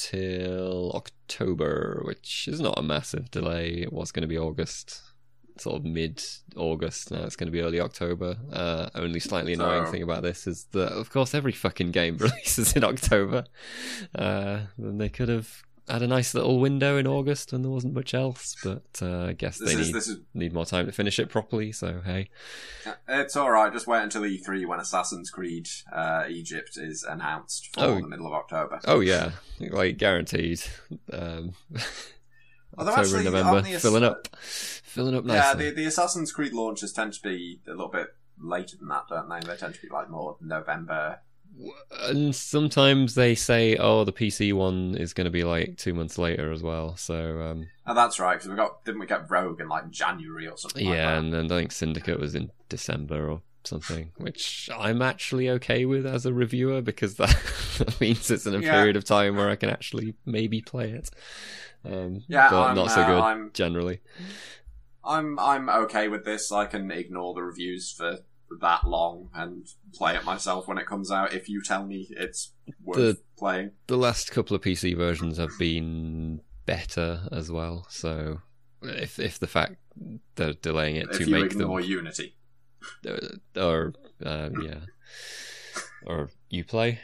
until October, which is not a massive delay. It was going to be August, sort of mid-August. Now it's going to be early October. Uh, only slightly annoying So- thing about this is that, of course, every fucking game releases in October. Uh, then they could have had a nice little window in August when there wasn't much else, but uh, I guess This they is need, this is need more time to finish it properly, so hey. It's alright, just wait until E three when Assassin's Creed uh, Egypt is announced for Oh. the middle of October. Oh yeah, like guaranteed. Um, Although October actually, and November, aren't the- filling up, filling up Yeah, nicely. the, the Assassin's Creed launches tend to be a little bit later than that, don't they? They tend to be like more November. And sometimes they say, "Oh, the P C one is going to be like two months later as well." So um, Oh, that's right, because we got didn't we get Rogue in like January or something like yeah, that? and then I think Syndicate was in December or something, which I'm actually okay with as a reviewer because that means it's in a Yeah. period of time where I can actually maybe play it. Um, Yeah, but I'm, not so uh, good I'm- generally. I'm I'm okay with this. I can ignore the reviews for that long and play it myself when it comes out if you tell me it's worth The- playing. The last couple of P C versions have been better as well. So if if the fact they're delaying it If to you make ignore them, Unity. or uh, yeah, or Uplay,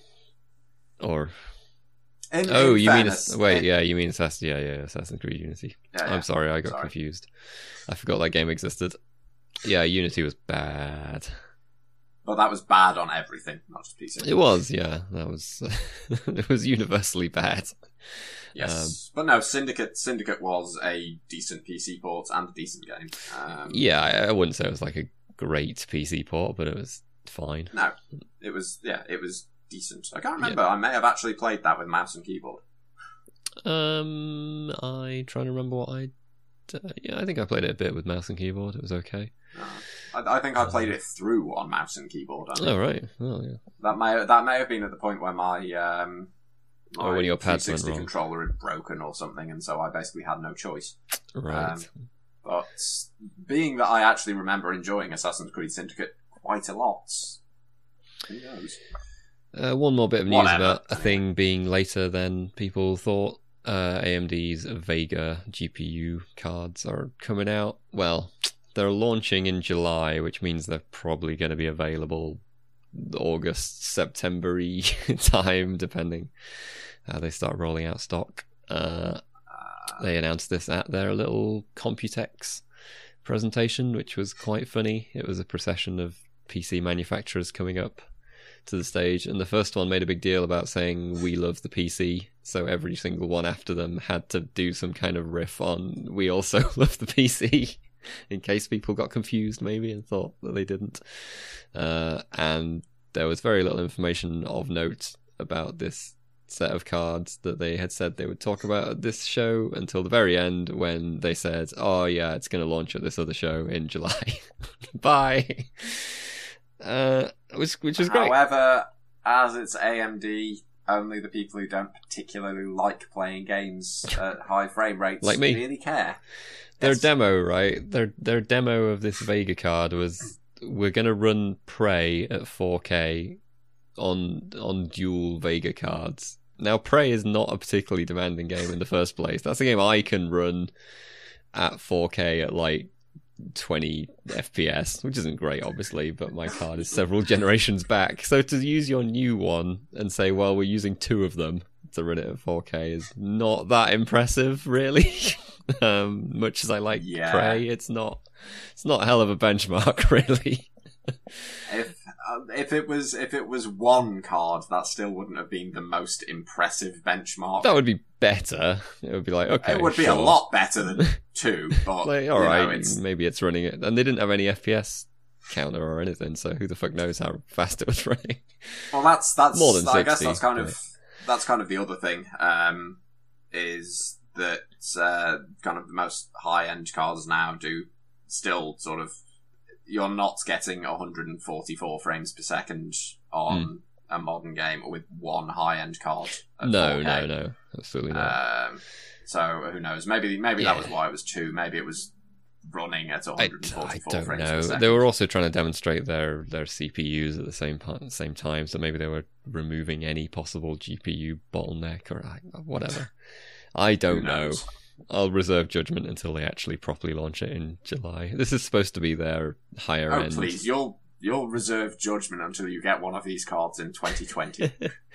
or In, oh, in you fairness, mean wait, in- yeah, you mean Assassin, yeah, yeah, Assassin's Creed Unity. yeah, yeah. I'm sorry, I got Sorry. confused. I forgot that game existed. Yeah, Unity was bad. But that was bad on everything, not just P C. It was, yeah, that was it was universally bad. Yes, but no, Syndicate Syndicate was a decent P C port and a decent game. Um, Yeah, I, I wouldn't say it was like a great P C port, but it was fine. No, it was yeah, it was decent. I can't remember. I may have actually played that with mouse and keyboard. Um, I trying to remember what I. Uh, yeah, I think I played it a bit with mouse and keyboard. It was okay. Uh, I, I think I played it through on mouse and keyboard. I Oh right, oh yeah. That may that may have been at the point where my um, my Oh, when your pads went three sixty wrong. controller had broken or something, and so I basically had no choice. Right. Um, But being that I actually remember enjoying Assassin's Creed Syndicate quite a lot, who knows? Uh, one more bit of news Whatever. about a thing being later than people thought. Uh, A M D's Vega G P U cards are coming out. Well, they're launching in July, which means they're probably going to be available August, September-y time, depending how they start rolling out stock. Uh, they announced this at their little Computex presentation, which was quite funny. It was a procession of P C manufacturers coming up to the stage, and the first one made a big deal about saying we love the P C, so every single one after them had to do some kind of riff on we also love the P C, in case people got confused maybe and thought that they didn't. Uh, and there was very little information of note about this set of cards that they had said they would talk about at this show until the very end, when they said, oh yeah, it's going to launch at this other show in July. Bye. Uh, which which is great. However, as it's A M D, only the people who don't particularly like playing games at high frame rates Like me. really care. Their Yes. demo, right? Their their demo of this Vega card was, we're gonna run Prey at four K on on dual Vega cards. Now, Prey is not a particularly demanding game in the first place. That's a game I can run at four K at like twenty F P S, which isn't great, obviously, but my card is several generations back. So to use your new one and say, well, we're using two of them to run it at four K is not that impressive, really. um, much as I like Yeah. Prey, it's not. It's not a hell of a benchmark, really. If uh, if it was if it was one card, that still wouldn't have been the most impressive benchmark. That would be better. It would be like, okay, it would be sure. a lot better than two, but Like, you all know, right, it's, maybe it's running it, and they didn't have any F P S counter or anything, so who the fuck knows how fast it was running? well, that's that's More than I guess sixty, that's kind but- of that's kind of the other thing. Um, is that uh, kind of the most high end cards now do still sort of, you're not getting one hundred forty-four frames per second on a modern game with one high end card. at No, four K. no, no, absolutely not. Um, so who knows? Maybe maybe Yeah. that was why it was two. Maybe it was running at I, one hundred forty-four I don't frames know. per second. They were also trying to demonstrate their, their C P Us at the same part, same time, so maybe they were removing any possible G P U bottleneck or uh, whatever. I Who don't know. knows? I'll reserve judgment until they actually properly launch it in July. This is supposed to be their higher Oh end. please, you'll you'll reserve judgment until you get one of these cards in twenty twenty.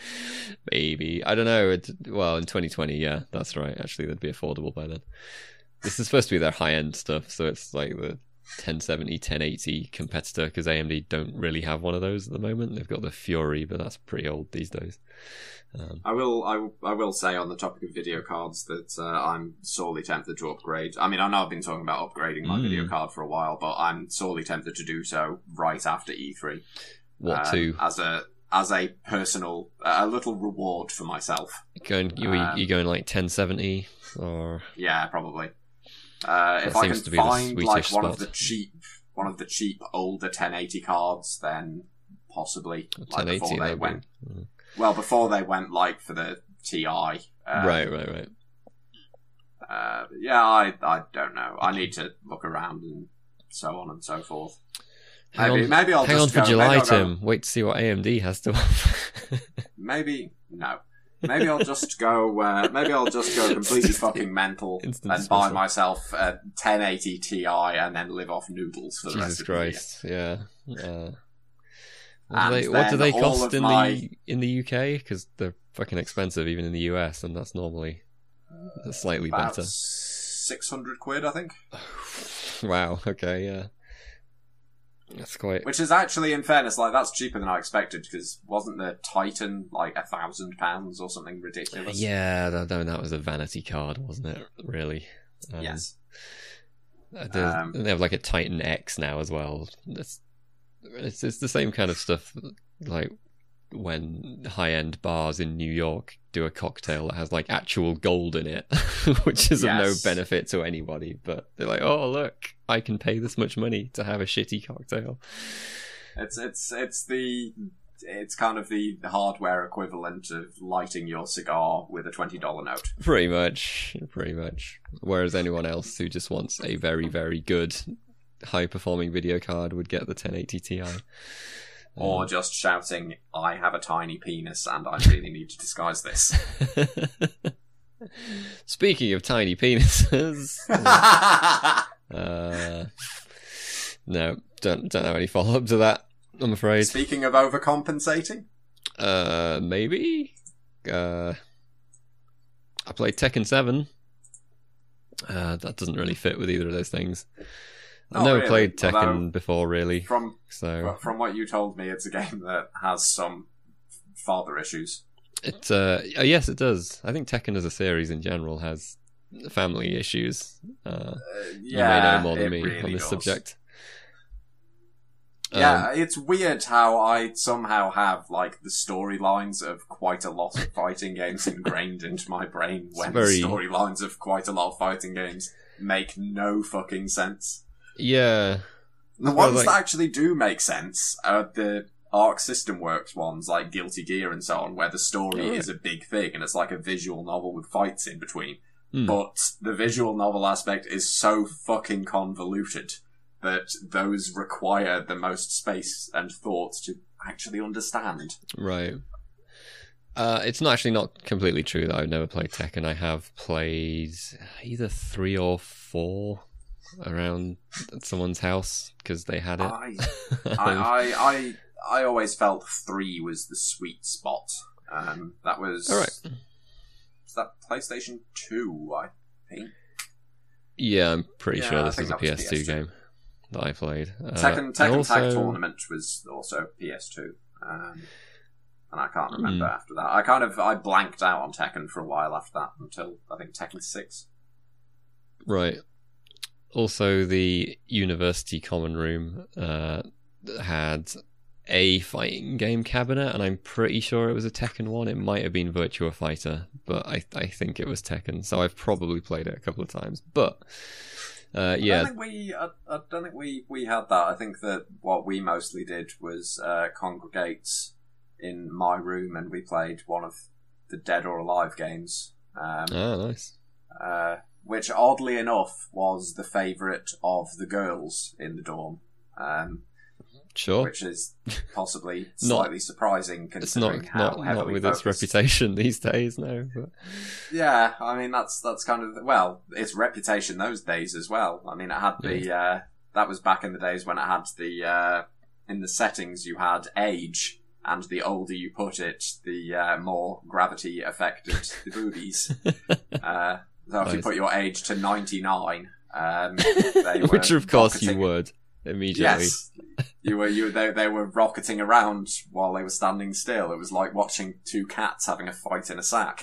Maybe. I don't know. It, well, in twenty twenty, yeah, that's right. Actually, they'd be affordable by then. This is supposed to be their high-end stuff, so it's like the ten seventy, ten eighty competitor, because A M D don't really have one of those at the moment. They've got the Fury, but that's pretty old these days. Um, I will I, will- I will say on the topic of video cards that uh, I'm sorely tempted to upgrade. I mean, I know I've been talking about upgrading my Mm. video card for a while, but I'm sorely tempted to do so right after E three. what um, to? as a as a personal a little reward for myself. Going, you, um, you going like ten seventy or Yeah, probably. Uh, if That I seems can to be the find like sweetest one of spot. the cheap one of the cheap older ten eighty cards, then possibly like ten eighty? before they That'd went. be, Well, before they went like for the Ti. Um, right, right, right. Uh, yeah, I I don't know. I need to look around and so on and so forth. Hang Maybe on, maybe I'll hang just on for go, July, maybe I'll go- Tim. Wait to see what A M D has to offer. Maybe no. Maybe I'll just go. Uh, maybe I'll just go completely Just fucking mental instant and buy dismissal. myself a ten eighty Ti and then live off noodles for the rest Jesus of Christ, yeah. Uh, what And do they, what do then they all cost of in my- the in the U K? Because they're fucking expensive even in the U S, and that's normally slightly the year. About better. six hundred quid, I think. Wow. Okay. Yeah. That's quite. Which is actually, in fairness, like that's cheaper than I expected. Because wasn't the Titan like a thousand pounds or something ridiculous? Yeah, that, that that was a vanity card, wasn't it? Really. Um, Yes. uh, there's- Um, they have like a Titan X now as well. It's, it's it's the same kind of stuff. Like when high-end bars in New York do a cocktail that has like actual gold in it, which is Yes. of no benefit to anybody. But they're like, oh look, I can pay this much money to have a shitty cocktail. It's it's it's the it's kind of the hardware equivalent of lighting your cigar with a twenty dollar note. Pretty much, pretty much. Whereas anyone else who just wants a very, very good, high-performing video card would get the ten eighty Ti. Or just shouting, I have a tiny penis and I really need to disguise this. Speaking of tiny penises, uh, no, don't don't have any follow up to that. I'm afraid. Speaking of overcompensating, Uh, maybe. Uh, I played Tekken seven. Uh, that doesn't really fit with either of those things. I've Oh, never really? played Tekken Although, before, really. from So from what you told me, it's a game that has some father issues. it, uh, oh, yes, it does. I think Tekken as a series in general has family issues. Uh, Uh, you yeah, may know more than it me really on this does. subject. Yeah, Um, it's weird how I somehow have like the storylines of quite a lot of fighting games ingrained into my brain when very- the storylines of quite a lot of fighting games make no fucking sense. yeah. The Well, ones like- that actually do make sense are the Arc System Works ones, like Guilty Gear and so on, where the story Oh, right. is a big thing and it's like a visual novel with fights in between. Hmm. But the visual novel aspect is so fucking convoluted that those require the most space and thought to actually understand. Right. Uh, it's not actually not completely true that I've never played Tekken. I have played either three or four around at someone's house because they had it. I, I, I, I, I always felt three was the sweet spot. Um, that was... All right. Was that PlayStation two, I think? Yeah, I'm pretty Yeah, sure I this think was a that was P S two P S two. game that I played. Uh, Tekken, and Tekken also- Tag Tournament was also P S two. Um, and I can't remember Hmm. after that. I kind of, I blanked out on Tekken for a while after that until, I think, Tekken six. Right. Also, the University Common Room uh, had a fighting game cabinet, and I'm pretty sure it was a Tekken one. It might have been Virtua Fighter, but I I think it was Tekken. So I've probably played it a couple of times. But uh, I yeah, don't think we, I, I don't think we, we had that. I think that what we mostly did was uh, congregate in my room and we played one of the Dead or Alive games. Um, ah, nice. uh, which oddly enough was the favourite of the girls in the dorm. Um, Sure. which is possibly Not- slightly surprising It's not considering how not, not heavily with its focused. reputation these days, no. But Yeah, I mean that's that's kind of well, its reputation those days as well. I mean, it had the uh, that was back in the days when it had the uh, in the settings you had age, and the older you put it, the uh, more gravity affected the boobies. uh, so if you Nice. put your age to ninety nine, um, they were which of course you rocketing- would immediately. Yes, you were. You they they were rocketing around while they were standing still. It was like watching two cats having a fight in a sack.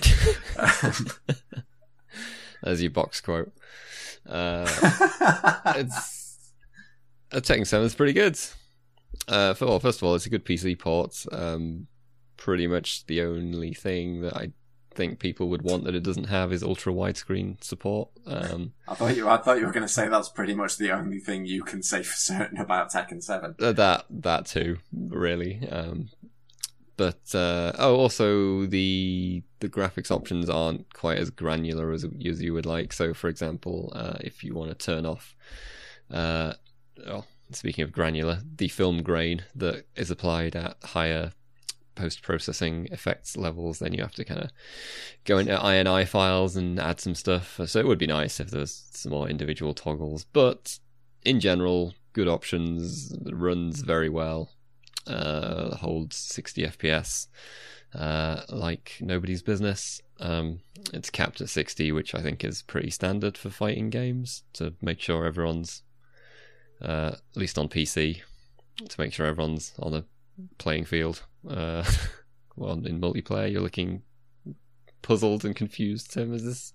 As your box quote. Uh, it's uh, Tekken seven is pretty good. Uh, for, well, first of all, it's a good P C port. Um, pretty much the only thing that I think people would want that it doesn't have is ultra widescreen support. Um, I thought you. I thought you were going to say that's pretty much the only thing you can say for certain about Tekken Seven. uh, that that too, really. Um, but uh, oh, also the the graphics options aren't quite as granular as, as you would like. So, for example, uh, if you want to turn off, uh, oh, speaking of granular, the film grain that is applied at higher post-processing effects levels, then you have to kind of go into I N I files and add some stuff. So it would be nice if there was some more individual toggles. But in general, good options, runs very well, uh, holds sixty F P S uh, like nobody's business. Um, it's capped at sixty, which I think is pretty standard for fighting games, to make sure everyone's, uh, at least on P C, to make sure everyone's on a playing field. Uh, well, in multiplayer, you're looking puzzled and confused, Tim. Is this?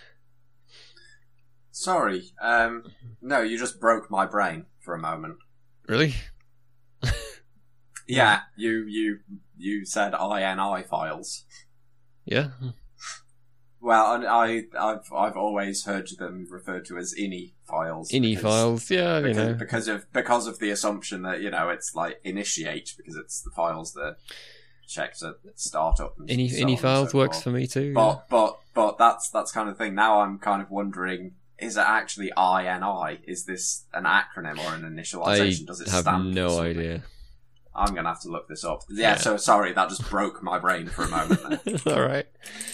Sorry. Um, no, you just broke my brain for a moment. Really? Yeah, you you you said I N I files. Yeah. Well, I I've I've always heard them referred to as I N I files. I N I because, files, yeah, you because, know. because of because of the assumption that, you know, it's like initiate because it's the files that check to start up. And I N I, so I N I on files and so works forth. for me too. But yeah. but but that's that's kind of thing. Now I'm kind of wondering: is it actually I N I? Is this an acronym or an initialization? I Does it have stand no for something? idea. I'm gonna have to look this up. Yeah, Yeah. So sorry, that just broke my brain for a moment there. All right.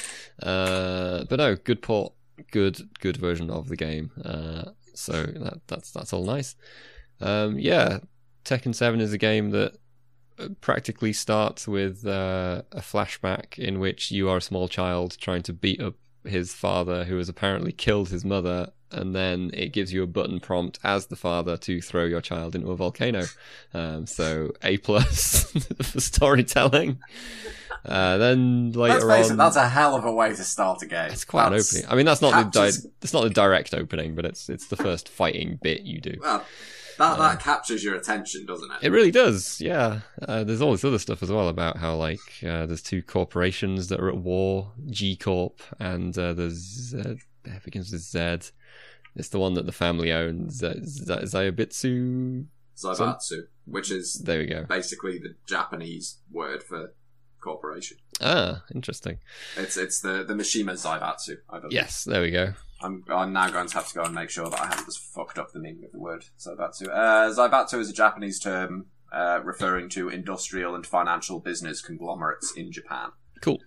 Uh, but no, good port, good good version of the game. Uh, so that that's that's all nice. Um, yeah, Tekken seven is a game that practically starts with uh, a flashback in which you are a small child trying to beat up his father, who has apparently killed his mother, and then it gives you a button prompt as the father to throw your child into a volcano. Um, so A plus for storytelling. Uh, then later Let's face on, it, that's a hell of a way to start a game. it's quite That's- an opening. I mean, that's not captures- the di- it's not the direct opening, but it's it's the first fighting bit you do. Well, that Uh, that captures your attention, doesn't it? It really does, yeah. Uh, there's all this other stuff as well about how, like, uh, there's two corporations that are at war, G Corp, and uh, there's Z, it begins with Z. It's the one that the family owns, Z- Z- Zaibatsu. Zaibatsu, which is There we go. basically the Japanese word for corporation. Ah, interesting. It's it's the the Mishima Zaibatsu, I believe. Yes, there we go. I'm, I'm now going to have to go and make sure that I haven't just fucked up the meaning of the word Zaibatsu. Uh, Zaibatsu is a Japanese term uh, referring to industrial and financial business conglomerates in Japan. Cool.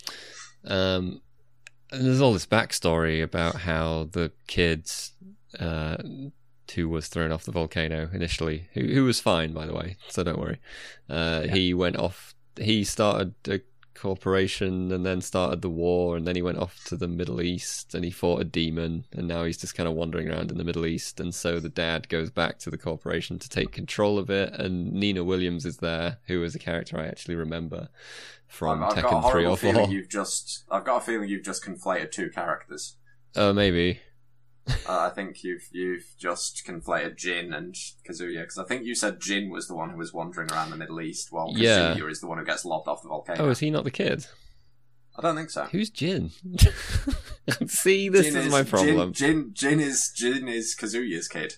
Um, and there's all this backstory about how the kid uh, who was thrown off the volcano initially, who, who was fine, by the way, so don't worry. Uh, Yeah. He went off, he started a corporation and then started the war, and then he went off to the Middle East and he fought a demon, and now he's just kind of wandering around in the Middle East. And so the dad goes back to the corporation to take control of it, and Nina Williams is there, who is a character I actually remember from I've, I've got a Tekken three horrible or four. feeling you've just. I've got a feeling you've just conflated two characters. Oh, maybe. Uh, I think you've you've just conflated Jin and Kazuya, because I think you said Jin was the one who was wandering around the Middle East, while Yeah. Kazuya is the one who gets lobbed off the volcano. Oh, is he not the kid? I don't think so. Who's Jin? See, this Jin is my problem. Jin, Jin, Jin is Jin is Kazuya's kid,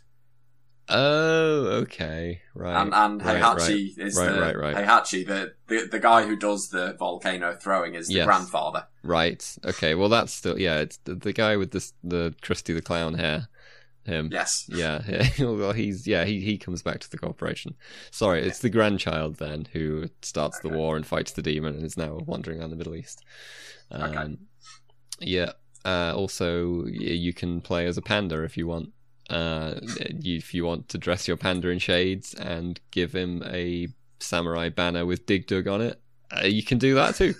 Oh, okay, right. and and right, Heihachi right, is right, the right, right. Heihachi, the, the the guy who does the volcano throwing, is the Yes. grandfather. Right. Okay. Well, that's still yeah. It's the, the guy with this the Krusty the Clown hair. Him. Yes. Yeah. Yeah. Well, he's yeah. He he comes back to the corporation. Sorry, it's the grandchild then who starts Okay. the war and fights the demon and is now wandering around the Middle East. Um, Okay. Yeah. Uh, also, y- you can play as a panda if you want. Uh, you, if you want to dress your panda in shades and give him a samurai banner with Dig Dug on it, uh, you can do that too.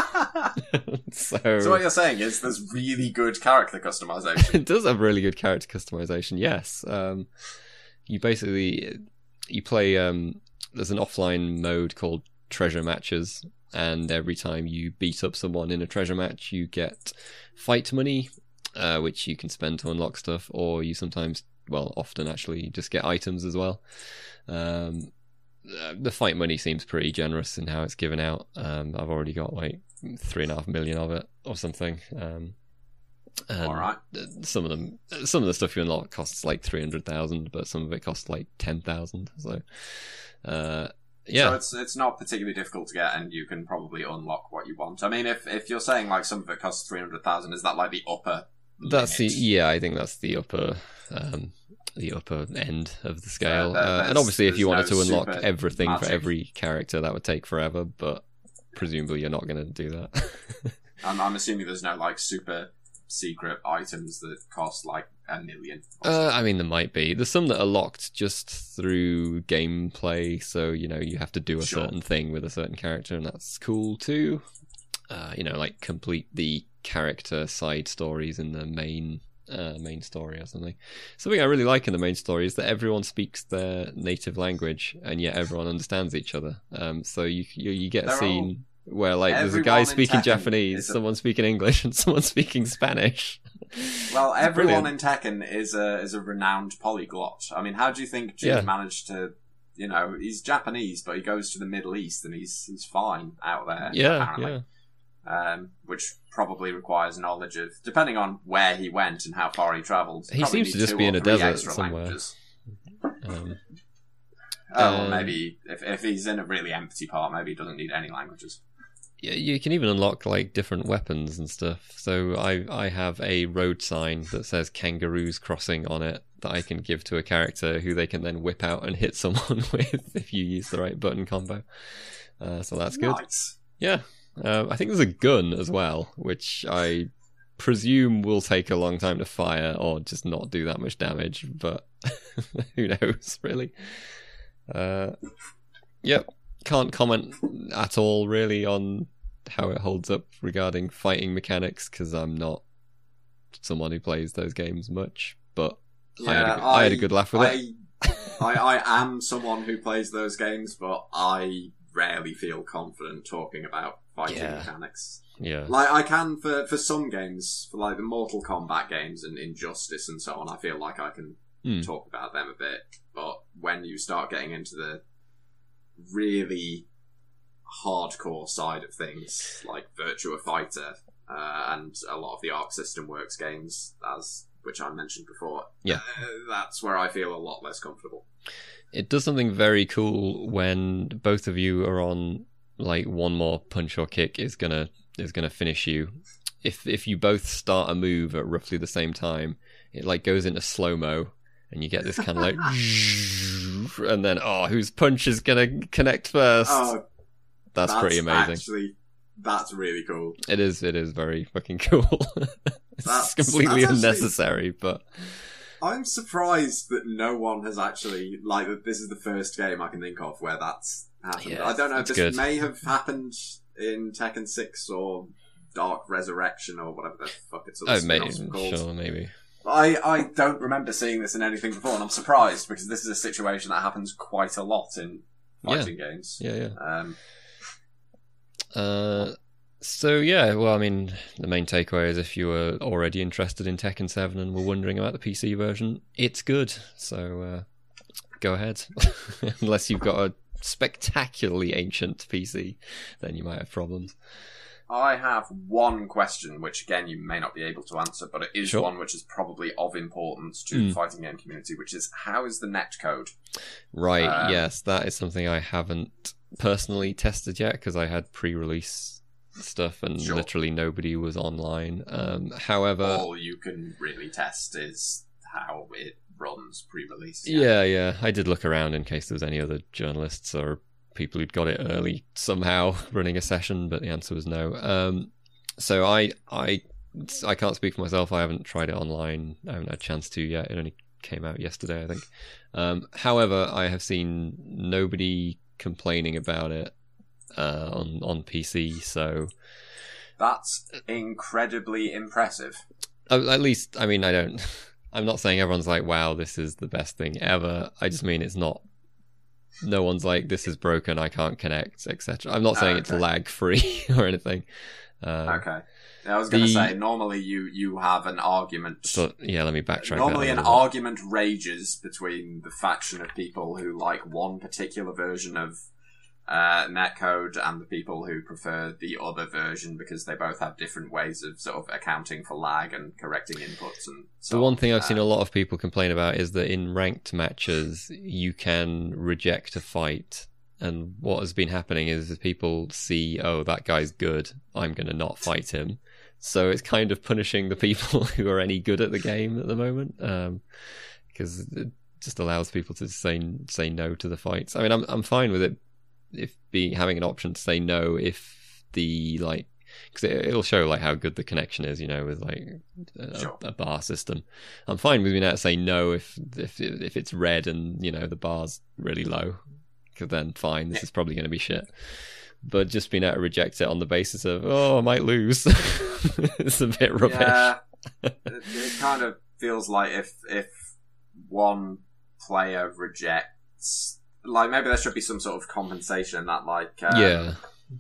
so, So what you're saying is there's really good character customization. it does have really good character customization. Yes, um, you basically you play. Um, there's an offline mode called treasure matches, and every time you beat up someone in a treasure match, you get fight money, uh, which you can spend to unlock stuff, or you sometimes, well, often actually, just get items as well. Um, uh, the fight money seems pretty generous in how it's given out. Um, I've already got like three and a half million of it or something. Um, and All right. some of them, some of the stuff you unlock costs like three hundred thousand, but some of it costs like ten thousand. So, uh, yeah, So it's it's not particularly difficult to get, and you can probably unlock what you want. I mean, if if you're saying like some of it costs three hundred thousand, is that like the upper? that's the limit? yeah. I think that's the upper, um, the upper end of the scale. there- uh, and there's- obviously, if you there's wanted no to unlock super everything magic. for every character, that would take forever. But presumably, you're not going to do that. I'm, I'm assuming there's no like super secret items that cost like a million. or Uh, I mean, there might be. There's some that are locked just through gameplay, so you know you have to do a Sure. certain thing with a certain character, and that's cool too. Uh, you know, like complete the character side stories in the main uh, main story or something. Something I really like in the main story is that everyone speaks their native language, and yet everyone understands each other. Um, so you you, you get a They're scene where like there's a guy Everyone in speaking Tekken Japanese, is a- someone speaking English, and someone speaking Spanish. Well, It's everyone brilliant. in Tekken is a is a renowned polyglot. I mean, how do you think Jin Yeah. managed to you know, he's Japanese, but he goes to the Middle East and he's he's fine out there. Yeah, apparently. yeah. Um, which probably requires knowledge of, depending on where he went and how far he travelled. He seems to just be in a desert somewhere. Um, oh, um, maybe if if he's in a really empty part, maybe he doesn't need any languages. Yeah, you can even unlock like different weapons and stuff. So I I have a road sign that says kangaroos crossing on it that I can give to a character who they can then whip out and hit someone with if you use the right button combo. Uh, so that's good. Nice. Yeah. Uh, I think there's a gun as well, which I presume will take a long time to fire or just not do that much damage, but who knows, really. Uh, yep. Can't comment at all, really, on how it holds up regarding fighting mechanics, because I'm not someone who plays those games much, but Yeah, I, had a, I, I had a good laugh with I, it. I, I am someone who plays those games, but I rarely feel confident talking about fighting Yeah. mechanics. Yeah. Like, I can for, for some games, for like the Mortal Kombat games and Injustice and so on, I feel like I can Mm. talk about them a bit. But when you start getting into the really hardcore side of things, like Virtua Fighter uh, and a lot of the Arc System Works games, as which I mentioned before, Yeah. uh, that's where I feel a lot less comfortable. It does something very cool when both of you are on like one more punch or kick is gonna is gonna finish you. If if you both start a move at roughly the same time, it like goes into slow mo, and you get this kind of like, and then oh, whose punch is gonna connect first? Oh, that's, that's pretty amazing. Actually, that's really cool. It is. It is very fucking cool. It's That's- completely that's actually- unnecessary, but I'm surprised that no one has actually, like, that this is the first game I can think of where that's happened. Yeah, I don't know, that's this good. may have happened in Tekken six or Dark Resurrection or whatever the fuck it's oh, maybe called. sure, maybe. I, I don't remember seeing this in anything before, and I'm surprised because this is a situation that happens quite a lot in fighting games. Yeah, yeah. Um, Uh, so yeah, well, I mean, the main takeaway is if you were already interested in Tekken seven and were wondering about the P C version, it's good. So uh, go ahead, unless you've got a spectacularly ancient P C, then you might have problems. I have one question, which again you may not be able to answer, but it is Sure. one which is probably of importance to Mm. the fighting game community, which is how is the netcode? Right, Um, yes, that is something I haven't personally tested yet because I had pre-release stuff and Sure. literally nobody was online. Um, however, All you can really test is how it runs pre-release. yeah, yeah, I did look around in case there was any other journalists or people who'd got it early somehow running a session, but the answer was no. Um, so I, I, I can't speak for myself. I haven't tried it online. I haven't had a chance to yet. It only came out yesterday, I think. Um, however, I have seen nobody complaining about it uh, on on P C. So That's incredibly impressive. at at least, I mean, I don't. I'm not saying everyone's like, "Wow, this is the best thing ever." I just mean it's not. No one's like, this is broken, I can't connect, et cetera. I'm not saying Oh, it's okay. lag free or anything. Um, Okay. I was going to the- say, normally you, you have an argument. So yeah, let me backtrack. normally that an a little bit. argument rages between the faction of people who like one particular version of uh, netcode and the people who prefer the other version because they both have different ways of sort of accounting for lag and correcting inputs and so The one on. thing I've seen Uh, a lot of people complain about is that in ranked matches, you can reject a fight. And what has been happening is that people see, oh, that guy's good, I'm going to not fight him. So it's kind of punishing the people who are any good at the game at the moment. Um, because it just allows people to say say no to the fights. I mean, I'm I'm fine with it if being having an option to say no if the like because it, it'll show like how good the connection is, you know, with like a, Sure. a bar system. I'm fine with being able to say no if if if it's red and you know the bar's really low, because then fine, this Yeah. is probably going to be shit. But just being able to reject it on the basis of oh I might lose, it's a bit rubbish. Yeah, it, it kind of feels like if if one player rejects, like maybe there should be some sort of compensation that like um, Yeah.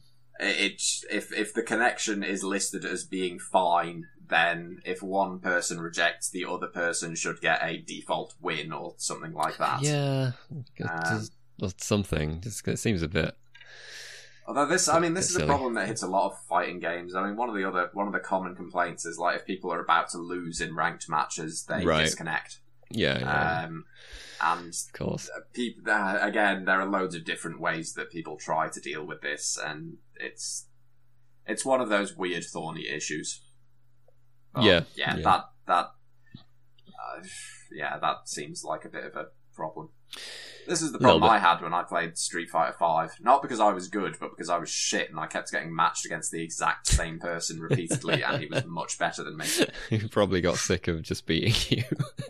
it if if the connection is listed as being fine, then if one person rejects, the other person should get a default win or something like that. Yeah, Um, does or something. Just, it seems a bit. Although this, I mean, this is silly. a problem that hits a lot of fighting games. I mean, one of the other, one of the common complaints is like if people are about to lose in ranked matches, they Right. disconnect. Yeah, yeah, Um, and of course. people, uh, again, there are loads of different ways that people try to deal with this, and it's it's one of those weird, thorny issues. But, Yeah, yeah, yeah. that that, uh, yeah, that seems like a bit of a problem. This is the Little problem bit. I had when I played Street Fighter Five. Not because I was good, but because I was shit, and I kept getting matched against the exact same person repeatedly, and he was much better than me. You probably got sick of just beating you.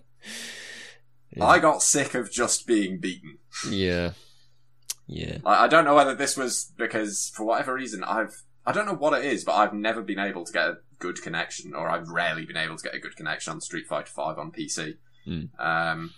Yeah. I got sick of just being beaten. Yeah. Yeah. Like, I don't know whether this was because, for whatever reason, I've I don't know what it is, but I've never been able to get a good connection, or I've rarely been able to get a good connection on Street Fighter Five on P C. Mm. Um,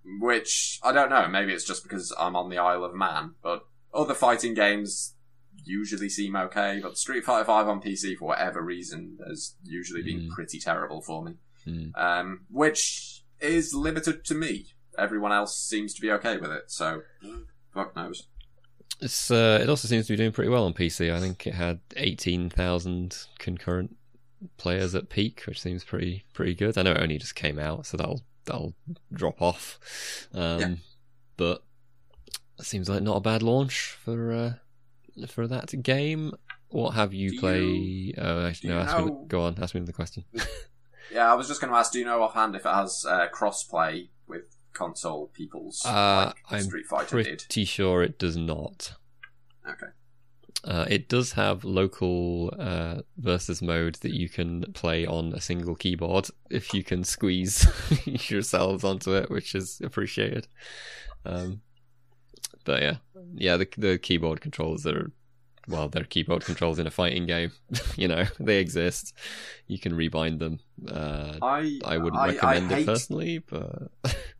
which I don't know. Maybe it's just because I'm on the Isle of Man, but other fighting games usually seem okay. But Street Fighter Five on P C, for whatever reason, has usually been Mm. pretty terrible for me. Mm. Um, which is limited to me. Everyone else seems to be okay with it, so fuck knows. It's uh, it also seems to be doing pretty well on P C. I think it had eighteen thousand concurrent players at peak, which seems pretty pretty good. I know it only just came out, so that'll that'll drop off. Um, Yeah. But it seems like not a bad launch for uh, for that game. What have you Do played? you- Oh, actually, do no. you Ask me, know- go on. Ask me the question. Yeah, I was just going to ask, do you know offhand if it has uh, cross-play with console peoples Uh, like I'm Street Fighter did? Pretty sure it does not. Okay. Uh, it does have local uh, versus mode that you can play on a single keyboard if you can squeeze yourselves onto it, which is appreciated. Um, but yeah, yeah, the the keyboard controls are well, they're keyboard controls in a fighting game. You know, they exist. You can rebind them. Uh, I I wouldn't I, recommend I it hate, personally, but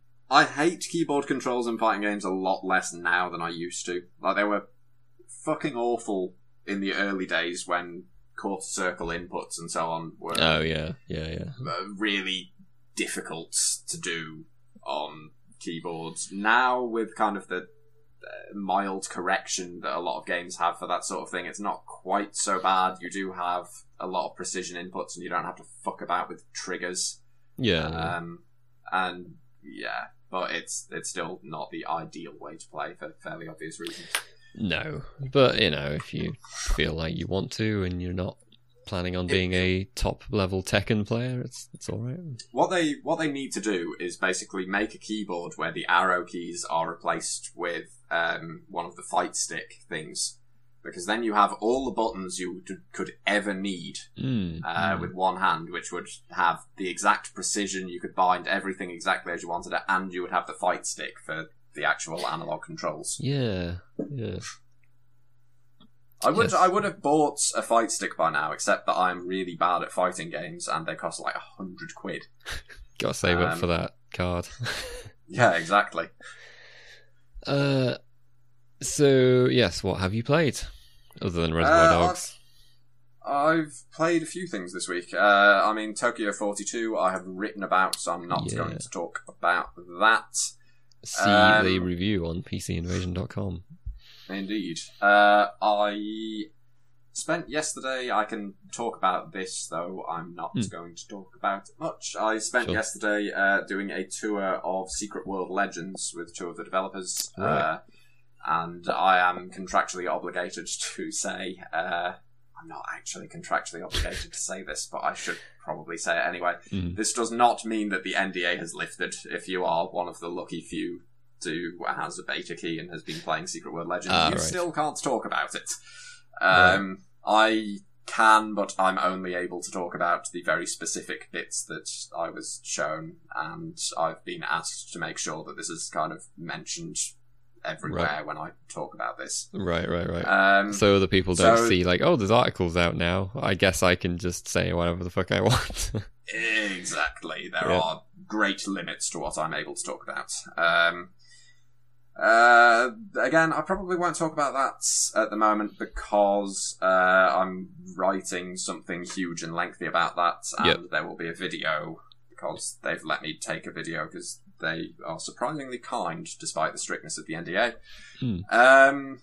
I hate keyboard controls in fighting games a lot less now than I used to. Like, they were fucking awful in the early days when quarter circle inputs and so on were oh yeah, yeah, yeah. uh, really difficult to do on keyboards. Now, with kind of the uh, mild correction that a lot of games have for that sort of thing, it's not quite so bad. You do have a lot of precision inputs, and you don't have to fuck about with triggers. Yeah, yeah. Um, and yeah, but it's it's still not the ideal way to play for fairly obvious reasons. No, but you know, if you feel like you want to and you're not planning on being a top level Tekken player, it's it's all right. What they what they need to do is basically make a keyboard where the arrow keys are replaced with um, one of the fight stick things, because then you have all the buttons you d- could ever need Mm, uh, mm. with one hand, which would have the exact precision. You could bind everything exactly as you wanted it, and you would have the fight stick for the actual analog controls. Yeah, yeah. I would Yes. I would have bought a fight stick by now, except that I'm really bad at fighting games, and they cost like a hundred quid. Gotta save up Um, for that card. Yeah, exactly. uh, so yes, what have you played other than Reservoir Uh, Dogs? I've played a few things this week. Uh, I mean, Tokyo forty-two I have written about, so I'm not Yeah. going to talk about that. See um, the review on P C Invasion dot com. Indeed. Uh, I spent yesterday, I can talk about this, though I'm not Hmm. going to talk about it much. I spent Sure. yesterday uh, doing a tour of Secret World Legends with two of the developers. Right. Uh, and I am contractually obligated to say, uh, I'm not actually contractually obligated to say this, but I should probably say it anyway. Mm. This does not mean that the N D A has lifted if you are one of the lucky few who has a beta key and has been playing Secret World Legends. Ah, you right. still can't talk about it. Um, I can, but I'm only able to talk about the very specific bits that I was shown, and I've been asked to make sure that this is kind of mentioned everywhere Right. when I talk about this. Right, right, right. Um, so other people don't so- see like, oh, there's articles out now. I guess I can just say whatever the fuck I want. Exactly. There Yeah. are great limits to what I'm able to talk about. Um, uh, again, I probably won't talk about that at the moment because uh, I'm writing something huge and lengthy about that, and Yep. there will be a video because they've let me take a video because they are surprisingly kind, despite the strictness of the N D A. Hmm. Um,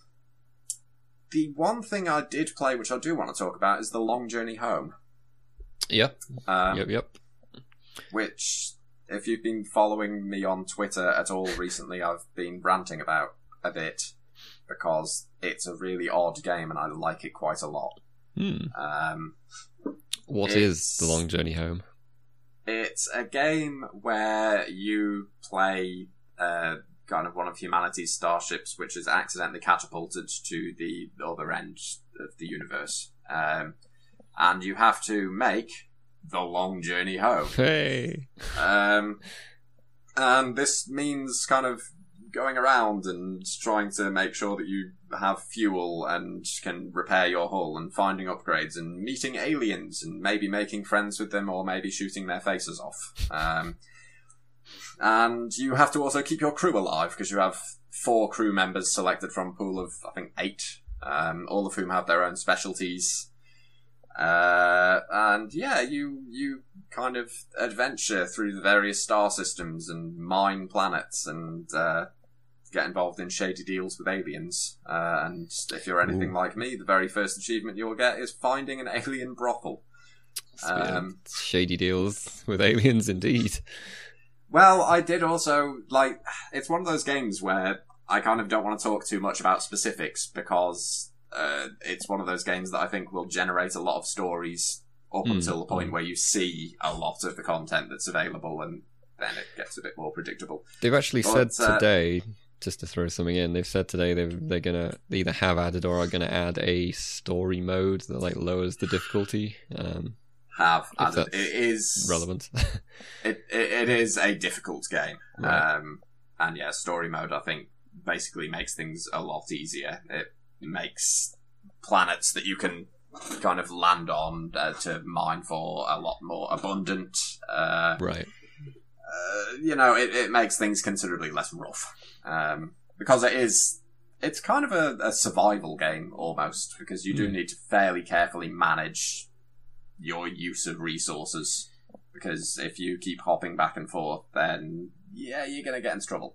the one thing I did play, which I do want to talk about, is The Long Journey Home. Yep. Um, yep, yep. Which, if you've been following me on Twitter at all recently, I've been ranting about a bit, because it's a really odd game and I like it quite a lot. Hmm. Um, what is The Long Journey Home? It's a game where you play uh, kind of one of humanity's starships, which is accidentally catapulted to the other end of the universe. Um, and you have to make the long journey home. Hey! Um, and this means kind of going around and trying to make sure that you have fuel and can repair your hull and finding upgrades and meeting aliens and maybe making friends with them or maybe shooting their faces off. Um, and you have to also keep your crew alive because you have four crew members selected from a pool of, I think, eight, um, all of whom have their own specialties. Uh, and yeah, you, you kind of adventure through the various star systems and mine planets and, uh, get involved in shady deals with aliens. Uh, and if you're anything Ooh. like me, the very first achievement you'll get is finding an alien brothel. Um, shady deals with aliens, indeed. Well, I did also, like, it's one of those games where I kind of don't want to talk too much about specifics because uh, it's one of those games that I think will generate a lot of stories up Mm, until the point mm. where you see a lot of the content that's available and then it gets a bit more predictable. They've actually But, said uh, today, just to throw something in, they've said today they've, they're going to either have added or are going to add a story mode that like lowers the difficulty. Um, Have If added. that's It is relevant. It, it it is a difficult game, Right. um, and yeah, story mode I think basically makes things a lot easier. It makes planets that you can kind of land on uh, to mine for a lot more abundant. Uh, Right. uh, you know, it, it makes things considerably less rough um, because it is. It's kind of a, a survival game almost because you do Mm. need to fairly carefully manage your use of resources. Because if you keep hopping back and forth, then yeah, you're going to get into trouble.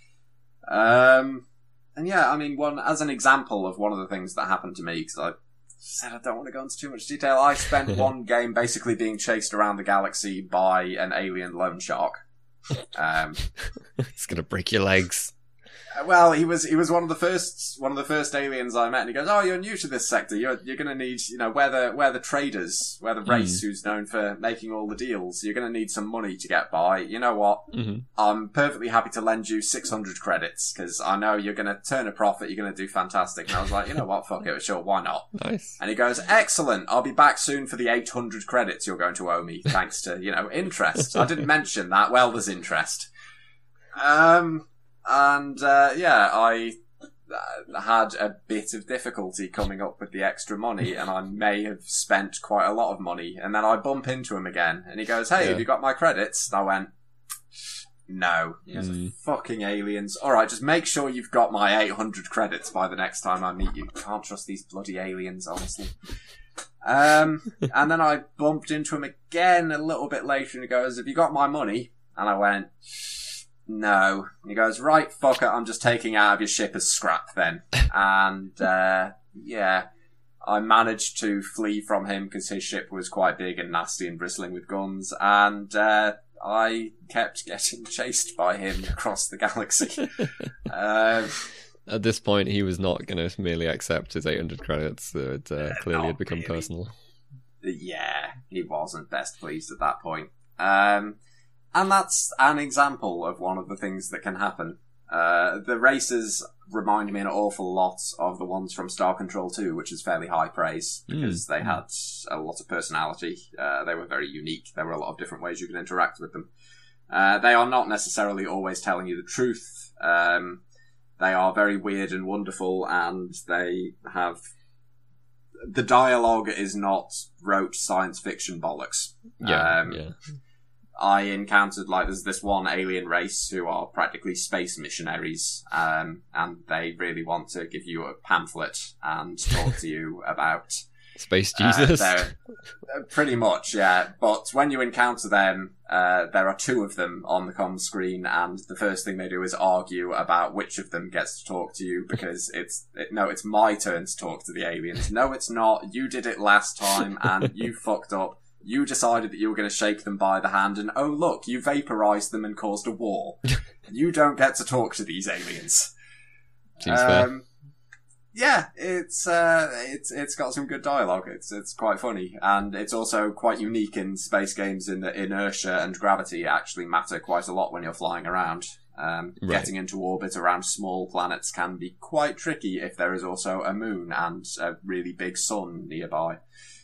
Um, and yeah, I mean, one as an example of one of the things that happened to me, because I said I don't want to go into too much detail. I spent one game basically being chased around the galaxy by an alien loan shark. Um, It's going to break your legs. Well, he was he was one of the first one of the first aliens I met, and he goes, "Oh, you're new to this sector. You're you're going to need, you know, we're the we're the traders, we're the race who's known for making all the deals. You're going to need some money to get by. You know what? Mm-hmm. I'm perfectly happy to lend you six hundred credits because I know you're going to turn a profit. You're going to do fantastic." And I was like, "You know what? Fuck it, sure, why not?" Nice. And he goes, "Excellent. I'll be back soon for the eight hundred credits you're going to owe me, thanks to, you know, interest." I didn't mention that. Well, there's interest. Um. And, uh, yeah, I uh, had a bit of difficulty coming up with the extra money, and I may have spent quite a lot of money. And then I bump into him again, and he goes, "Hey, Yeah. have you got my credits?" And I went, "No." He goes, Mm. "Fucking aliens. Alright, just make sure you've got my eight hundred credits by the next time I meet you. Can't trust these bloody aliens, honestly." Um, and then I bumped into him again a little bit later, and he goes, "Have you got my money?" And I went, "No." And he goes, "Right, fuck it, I'm just taking it out of your ship as scrap then." And, uh, yeah, I managed to flee from him because his ship was quite big and nasty and bristling with guns, and, uh, I kept getting chased by him across the galaxy. uh, At this point, he was not going to merely accept his eight hundred credits. So it uh, clearly not had become really. personal. yeah, he wasn't best pleased at that point. Um, and that's an example of one of the things that can happen. Uh, the races remind me an awful lot of the ones from Star Control two, which is fairly high praise because Mm. they had a lot of personality. Uh, they were very unique. There were a lot of different ways you could interact with them. Uh, they are not necessarily always telling you the truth. Um, they are very weird and wonderful, and they have... The dialogue is not rote science fiction bollocks. Yeah, Um, yeah. I encountered, like, there's this one alien race who are practically space missionaries, um, and they really want to give you a pamphlet and talk to you about Space Jesus. Uh, pretty much, yeah. But when you encounter them, uh, there are two of them on the comm screen, and the first thing they do is argue about which of them gets to talk to you, because it's it, no, it's my turn to talk to the aliens. No, it's not. You did it last time, and you fucked up. You decided that you were going to shake them by the hand, and oh look, you vaporized them and caused a war. You don't get to talk to these aliens. Seems um, fair. Yeah, it's uh, it's it's got some good dialogue. It's it's quite funny, and it's also quite unique in space games in that inertia and gravity actually matter quite a lot when you're flying around. Um, right. Getting into orbit around small planets can be quite tricky if there is also a moon and a really big sun nearby.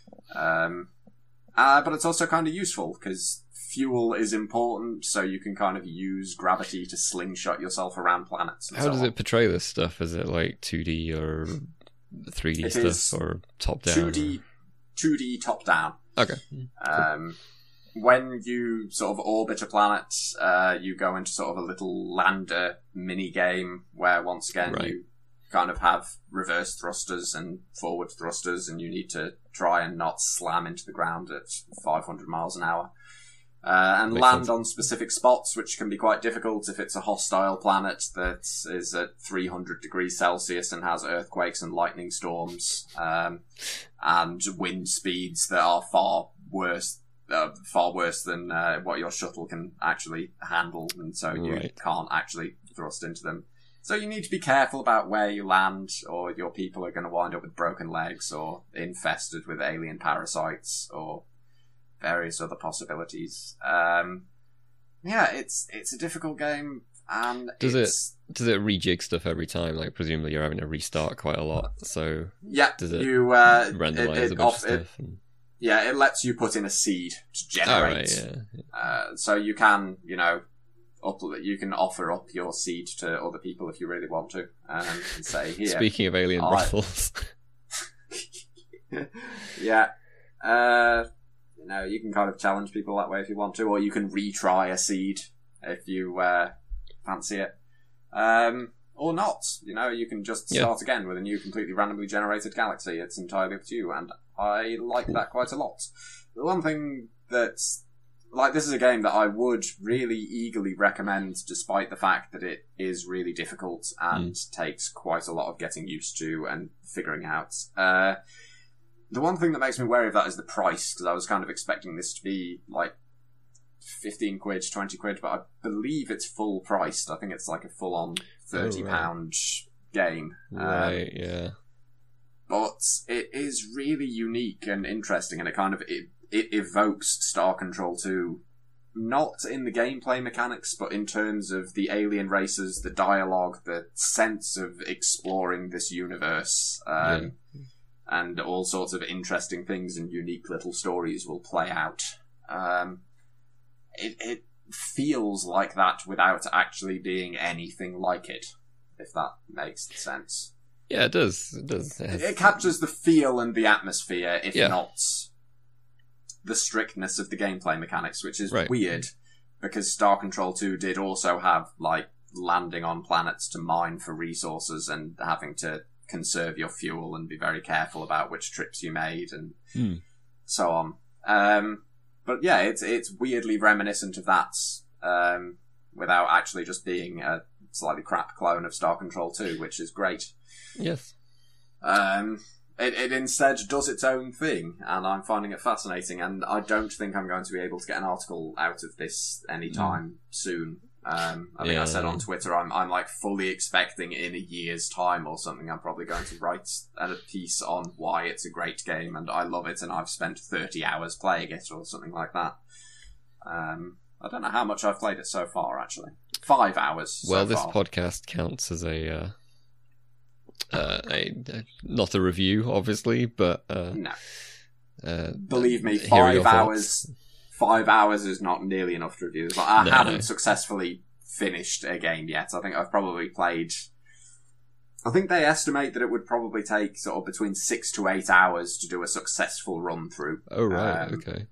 Um, uh, but it's also kind of useful because fuel is important, so you can kind of use gravity to slingshot yourself around planets. And How so does on. it portray this stuff? Is it like two D or three D It stuff is or top down? two D, or... two D top down. Okay. Um, when you sort of orbit a planet, uh, you go into sort of a little lander mini game where once again Right. you kind of have reverse thrusters and forward thrusters, and you need to try and not slam into the ground at five hundred miles an hour. Uh, and Makes land sense. on specific spots, which can be quite difficult if it's a hostile planet that is at three hundred degrees Celsius and has earthquakes and lightning storms, um, and wind speeds that are far worse, uh, far worse than uh, what your shuttle can actually handle, and so you Right. can't actually thrust into them. So you need to be careful about where you land, or your people are going to wind up with broken legs, or infested with alien parasites, or various other possibilities. Um, yeah, it's it's a difficult game, and Does it's, it does it rejig stuff every time? Like presumably you're having to restart quite a lot. So yeah, does it you uh, randomize it, it a bunch off, of it, stuff? And... yeah, it lets you put in a seed to Oh, generate. right, yeah. Uh, so you can, you know, up, you can offer up your seed to other people if you really want to, um, and say here. Speaking of alien I- brothels, yeah. Uh, you know, you can kind of challenge people that way if you want to, or you can retry a seed if you uh, fancy it. Um, or not. You know, you can just Yeah. start again with a new completely randomly generated galaxy. It's entirely up to you, and I like that quite a lot. The one thing that's like, this is a game that I would really eagerly recommend, despite the fact that it is really difficult and mm. takes quite a lot of getting used to and figuring out. Uh, the one thing that makes me wary of that is the price, because I was kind of expecting this to be like fifteen quid, twenty quid, but I believe it's full priced. I think it's like a full on thirty pound oh, right. game. Right, um, yeah. But it is really unique and interesting, and it kind of, it, it evokes Star Control two, not in the gameplay mechanics, but in terms of the alien races, the dialogue, the sense of exploring this universe, um, yeah. and all sorts of interesting things and unique little stories will play out. Um, it, it feels like that without actually being anything like it, if that makes sense. Yeah, it does. It does. It, has... it captures the feel and the atmosphere, if yeah. not the strictness of the gameplay mechanics, which is right. weird, because Star Control two did also have, like, landing on planets to mine for resources and having to conserve your fuel and be very careful about which trips you made and mm. so on. Um, but yeah, it's it's weirdly reminiscent of that, um, without actually just being a slightly crap clone of Star Control two, which is great. Yes. Um, it, it instead does its own thing, and I'm finding it fascinating, and I don't think I'm going to be able to get an article out of this anytime mm. soon. Um, I think yeah. I said on Twitter, I'm, I'm like fully expecting in a year's time or something, I'm probably going to write a piece on why it's a great game, and I love it, and I've spent thirty hours playing it, or something like that. Um, I don't know how much I've played it so far, actually. Five hours Well, so this far. podcast counts as a... Uh... Uh, a, a, not a review, obviously, but uh, no. Uh, Believe me, five hours. Thoughts. Five hours is not nearly enough to review. Like, I no, haven't no. successfully finished a game yet. I think I've probably played. I think they estimate that it would probably take sort of between six to eight hours to do a successful run through. Oh right, um, okay.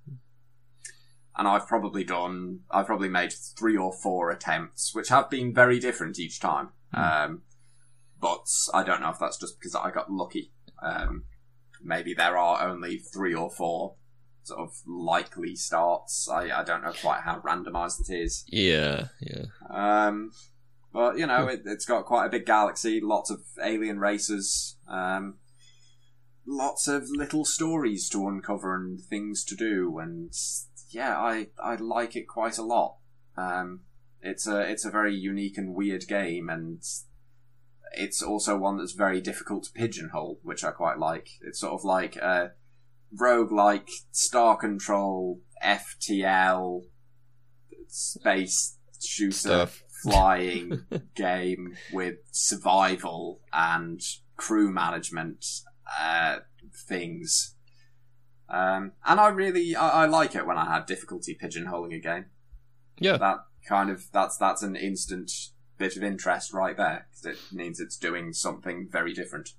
And I've probably done. I've probably made three or four attempts, which have been very different each time. Mm. Um, But I don't know if that's just because I got lucky. Um, maybe there are only three or four sort of likely starts. I, I don't know quite how randomised it is. Yeah, yeah. Um, but, you know, it, it's got quite a big galaxy, lots of alien races, um, lots of little stories to uncover and things to do, and yeah, I, I like it quite a lot. Um, it's a it's a very unique and weird game, and it's also one that's very difficult to pigeonhole, which I quite like. It's sort of like a roguelike, Star Control, F T L, space shooter, Stuff. flying game with survival and crew management uh, things. Um, and I really, I, I like it when I have difficulty pigeonholing a game. Yeah. That kind of, that's, that's an instant bit of interest right there, because it means it's doing something very different.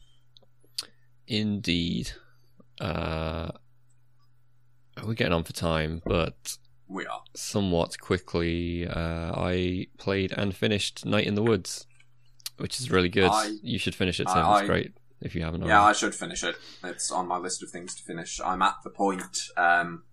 Indeed. Uh, we're getting on for time, but We are. somewhat quickly, uh, I played and finished Night in the Woods, which is really good. I- you should finish it, Tim. I- It's great if you haven't already. Yeah, I should finish it. It's on my list of things to finish. I'm at the point, um,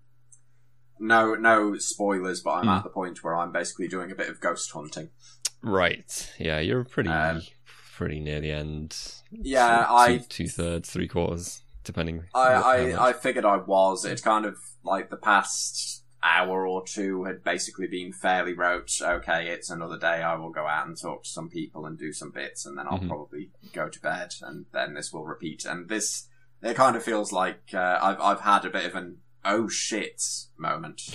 no, no spoilers, but I'm Hmm. at the point where I'm basically doing a bit of ghost hunting. Right. Yeah, you're pretty Um, pretty near the end. Yeah, two, I- two thirds, three quarters, depending. I, what- how much. I, I figured I was. It's kind of like the past hour or two had basically been fairly rote. Okay, it's another day. I will go out and talk to some people and do some bits, and then I'll Mhm. probably go to bed, and then this will repeat. And this, it kind of feels like uh, I've I've had a bit of an oh shit moment.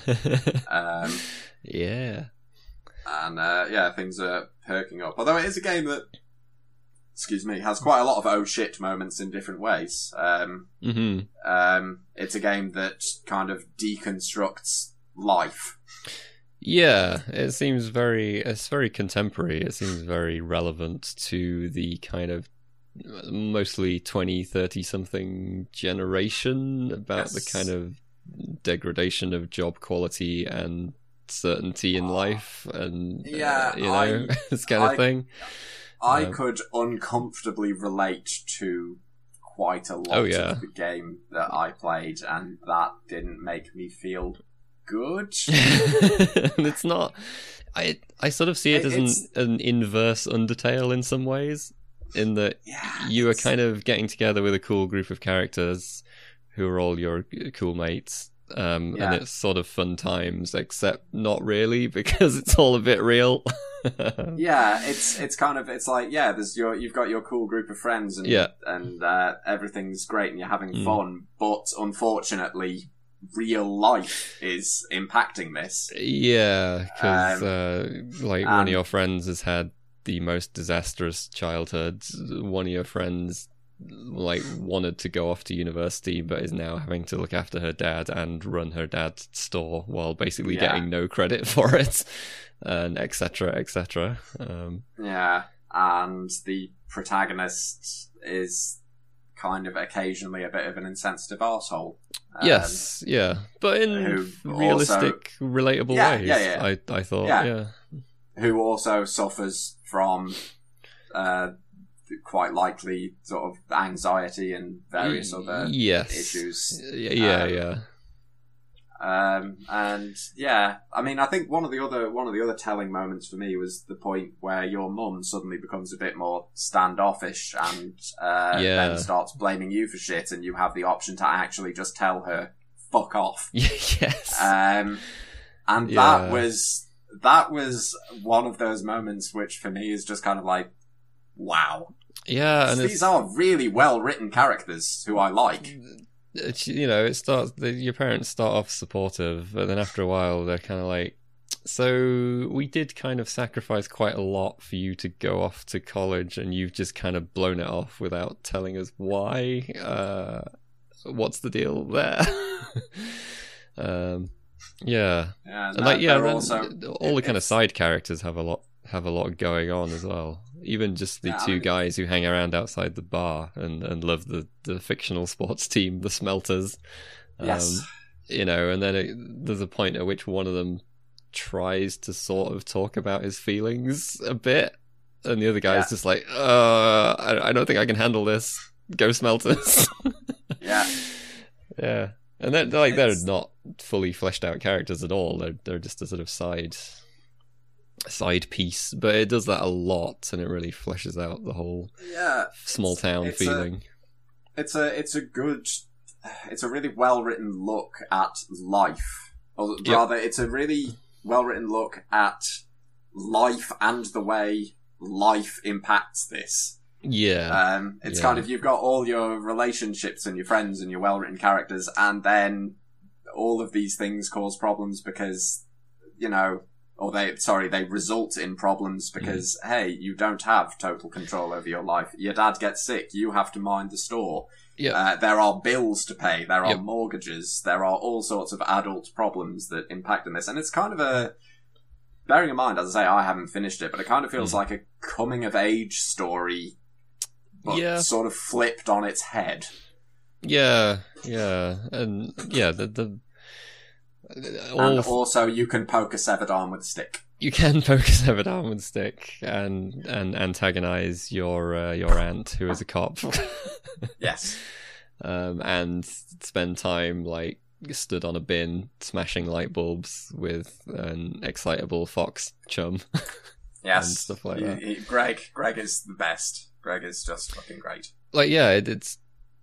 Um, yeah. and uh, yeah, things are perking up. Although it is a game that, excuse me, has quite a lot of oh shit moments in different ways. Um, hmm um, it's a game that kind of deconstructs life. Yeah, it seems very. It's very contemporary. It seems very relevant to the kind of mostly twenty, thirty something generation about the Yes. kind of degradation of job quality and certainty in Ah. life, and Yeah, uh, you know, I- this kind of I- thing. I Um, could uncomfortably relate to quite a lot Oh, yeah. of the game that I played, and that didn't make me feel good. And it's not. I I sort of see it It- as an, it's- an inverse Undertale in some ways, in that Yeah, you are it's- kind of getting together with a cool group of characters who are all your cool mates, um, Yeah. and it's sort of fun times, except not really because it's all a bit real. Yeah, it's it's kind of it's like yeah, there's your you've got your cool group of friends and Yeah. and uh, everything's great and you're having Mm. fun, but unfortunately, real life is impacting this. Yeah, because Um, uh, like one and- of your friends has had the most disastrous childhood. One of your friends like wanted to go off to university, but is now having to look after her dad and run her dad's store while basically Yeah. getting no credit for it, and et cetera, et cetera. Um, Yeah, and the protagonist is kind of occasionally a bit of an insensitive arsehole. Um, yes, yeah, but in who realistic, relatable Yeah, ways. yeah, yeah. I I thought, Yeah. yeah, who also suffers from uh, quite likely sort of anxiety and various Y- other yes, issues. Yeah, yeah, Um, yeah. Um, and yeah, I mean, I think one of the other one of the other telling moments for me was the point where your mum suddenly becomes a bit more standoffish and uh, Yeah. then starts blaming you for shit, and you have the option to actually just tell her "fuck off." Yes. Um, and Yeah. that was that was one of those moments which, for me, is just kind of like, wow, yeah, and these it's, are really well written characters who I like. it's, you know, it starts. The, your parents start off supportive, but then after a while, they're kind of like, "So we did kind of sacrifice quite a lot for you to go off to college, and you've just kind of blown it off without telling us why. Uh, what's the deal there?" um, yeah, Yeah, and like yeah, they're then also all the kind of it's- side characters have a lot have a lot going on as well. Even just the Yeah, I two mean- guys who hang around outside the bar and, and love the, the fictional sports team, the Smelters. Um, Yes. You know, and then it, there's a point at which one of them tries to sort of talk about his feelings a bit, and the other guy's Yeah. just like, uh, I, I don't think I can handle this. ghost melters. Yeah. Yeah. And they're like they're It's- not fully fleshed out characters at all. They're they're just a sort of side side piece, but it does that a lot, and it really fleshes out the whole Yeah. small town it's a- feeling. It's a it's a good, it's a really well written look at life, or Yep. rather, it's a really well written look at life and the way life impacts this. Yeah. Um, it's Yeah. kind of, you've got all your relationships and your friends and your well written characters, and then all of these things cause problems because, you know, or they, sorry, they result in problems because, Mm. hey, you don't have total control over your life. Your dad gets sick, you have to mind the store. Yep. Uh, there are bills to pay, there are Yep. mortgages, there are all sorts of adult problems that impact on this. And it's kind of a, bearing in mind, as I say, I haven't finished it, but it kind of feels Mm. like a coming of age story, but Yeah. sort of flipped on its head. Yeah, yeah, and yeah, the the all And also, you can poke a severed arm with a stick. you can poke a severed arm with a stick and and antagonize your uh, your aunt who is a cop. Yes. um, and spend time like stood on a bin smashing light bulbs with an excitable fox chum. Yes. And stuff like He- that. he- Greg, Greg is the best. Greg is just fucking great. Like, yeah, it, it's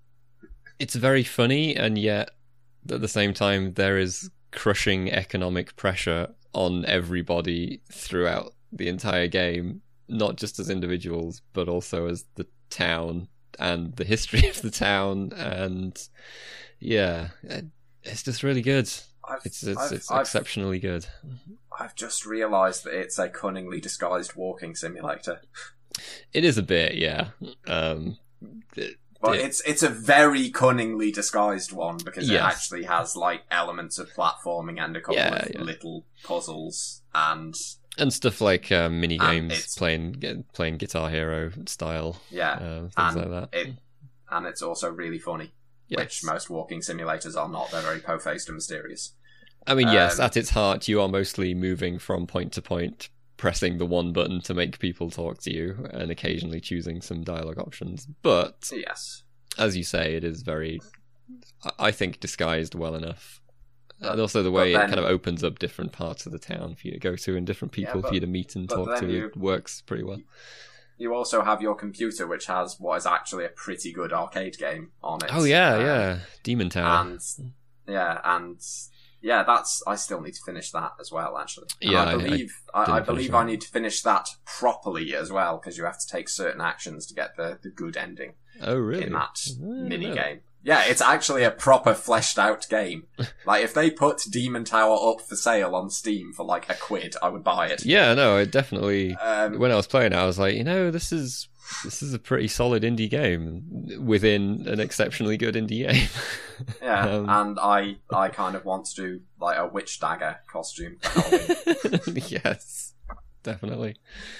it's very funny, and yet at the same time there is crushing economic pressure on everybody throughout the entire game, not just as individuals, but also as the town and the history of the town, and yeah, it, it's just really good. I've, It's it's, I've, it's I've, exceptionally good. I've just realised that it's a cunningly disguised walking simulator. It is a bit, yeah. Um, it- But it- it's it's a very cunningly disguised one because it Yes. actually has like elements of platforming and a couple Yeah, of yeah. little puzzles and and stuff like um, mini And games, it's- playing ge- playing Guitar Hero style, yeah, um, things and like that. it and it's also really funny, Yes. which most walking simulators are not. They're very po-faced and mysterious. I mean, yes, um, at its heart, you are mostly moving from point to point, pressing the one button to make people talk to you, and occasionally choosing some dialogue options. But Yes, as you say, it is very, I- I think, disguised well enough. But- And also the but way then- it kind of opens up different parts of the town for you to go to and different Yeah, people but- for you to meet and but talk then to. you- It works pretty well. you also have your computer, which has what is actually a pretty good arcade game on it. Oh yeah, Um, yeah, Demon Tower. and yeah, and yeah, that's I still need to finish that as well. Actually, And Yeah, I- I I believe I, I, didn't finish believe that. I need to finish that properly as well because you have to take certain actions to get the, the good ending Oh really? in that I didn't mini know. game. Yeah, it's actually a proper fleshed out game. Like if they put Demon Tower up for sale on Steam for like a quid, I would buy it. Yeah, no, it definitely. Um, When I was playing it, I was like, you know, this is this is a pretty solid indie game within an exceptionally good indie game. yeah, um, and I I kind of want to do like a witch dagger costume for Halloween. Yes, definitely.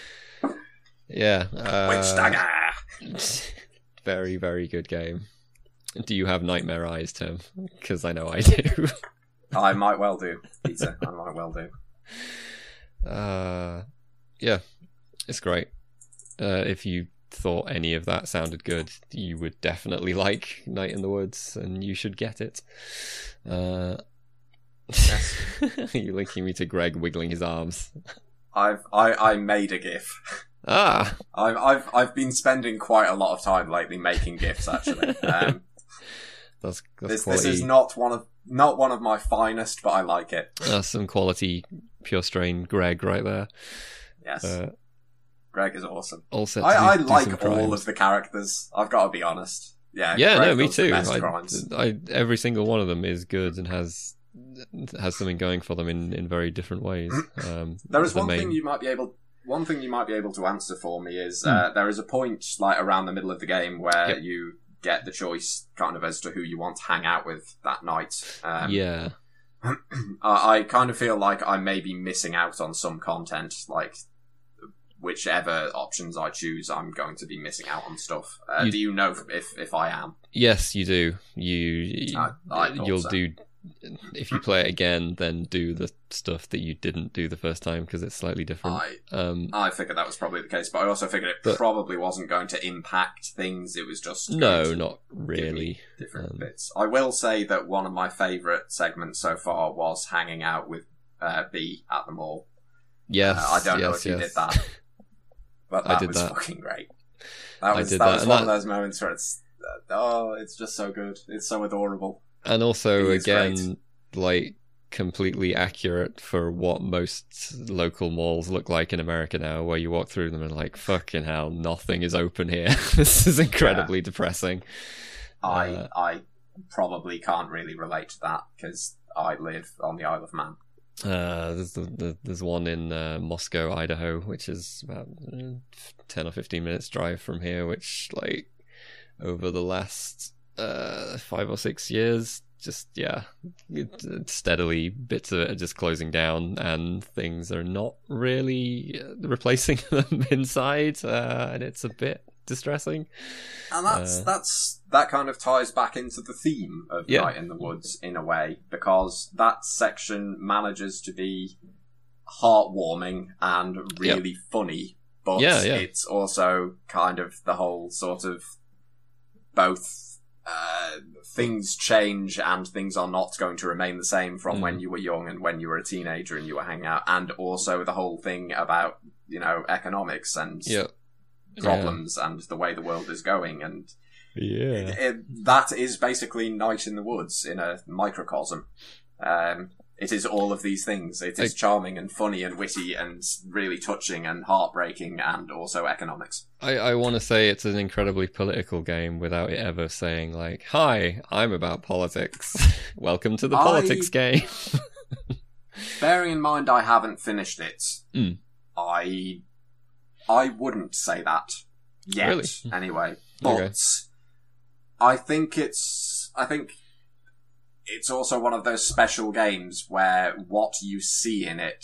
Yeah, uh, Witch dagger. very very good game. Do you have nightmare eyes, Tim? Because I know I do. I might well do, Peter. I might well do. Uh, yeah, it's great. Uh, if you thought any of that sounded good, you would definitely like Night in the Woods, and you should get it. Uh, Are you linking me to Greg wiggling his arms? I've I, I made a GIF. Ah, I've I've I've been spending quite a lot of time lately making GIFs. Actually, um, that's that's this quality. this is not one of not one of my finest, but I like it. That's some quality pure strain Greg right there. Yes, Uh, Greg is awesome. all set. To I, I do, do some like all crimes. of the characters. I've got to be honest. Yeah, Yeah, Greg no, me does the too. best I, crimes. I, every single one of them is good and has has something going for them in, in very different ways. Um, There is the one main- thing you might be able. One thing you might be able to answer for me is uh, there is a point like around the middle of the game where Yep. you get the choice kind of as to who you want to hang out with that night. Um, yeah, I, I kind of feel like I may be missing out on some content. Like whichever options I choose, I'm going to be missing out on stuff. Uh, You- do you know if if I am? yes, you do. You, you I- I thought you'll so. do if you play it again, then do the stuff that you didn't do the first time because it's slightly different. I, um, I figured that was probably the case, but I also figured it but, probably wasn't going to impact things. It was just no, not really. Different um, bits. I will say that one of my favourite segments so far was hanging out with uh, B at the mall. Yes, uh, I don't yes, know if you yes. did that, but that I did was that. fucking great. That was I did that, that, was and one that... of those moments where it's uh, oh, it's just so good. It's so adorable. And also, He is again, like, completely accurate for what most local malls look like in America now, where you walk through them and like, fucking hell, nothing is open here. This is incredibly yeah. depressing. I uh, I probably can't really relate to that because I live on the Isle of Man. Uh, there's the, the, there's one in uh, Moscow, Idaho, which is about uh, ten or fifteen minutes drive from here, which, like, over the last uh, five or six years, just, yeah, it, it steadily bits of it are just closing down and things are not really replacing them inside, uh, and it's a bit distressing. And that's uh, that's that kind of ties back into the theme of yeah. Night in the Woods in a way, because that section manages to be heartwarming and really yep. funny, but yeah, yeah. it's also kind of the whole sort of both uh, things change and things are not going to remain the same from mm. when you were young and when you were a teenager and you were hanging out, and also the whole thing about, you know, economics and yep. problems yeah. and the way the world is going, and yeah, it, it, that is basically Night in the Woods in a microcosm. Um, it is all of these things. It is I, charming and funny and witty and really touching and heartbreaking and also economics. I, I want to say it's an incredibly political game without it ever saying, like, hi, I'm about politics. Welcome to the I, politics game. Bearing in mind I haven't finished it, mm. I I wouldn't say that yet, really? Anyway. But okay. I think it's I think it's also one of those special games where what you see in it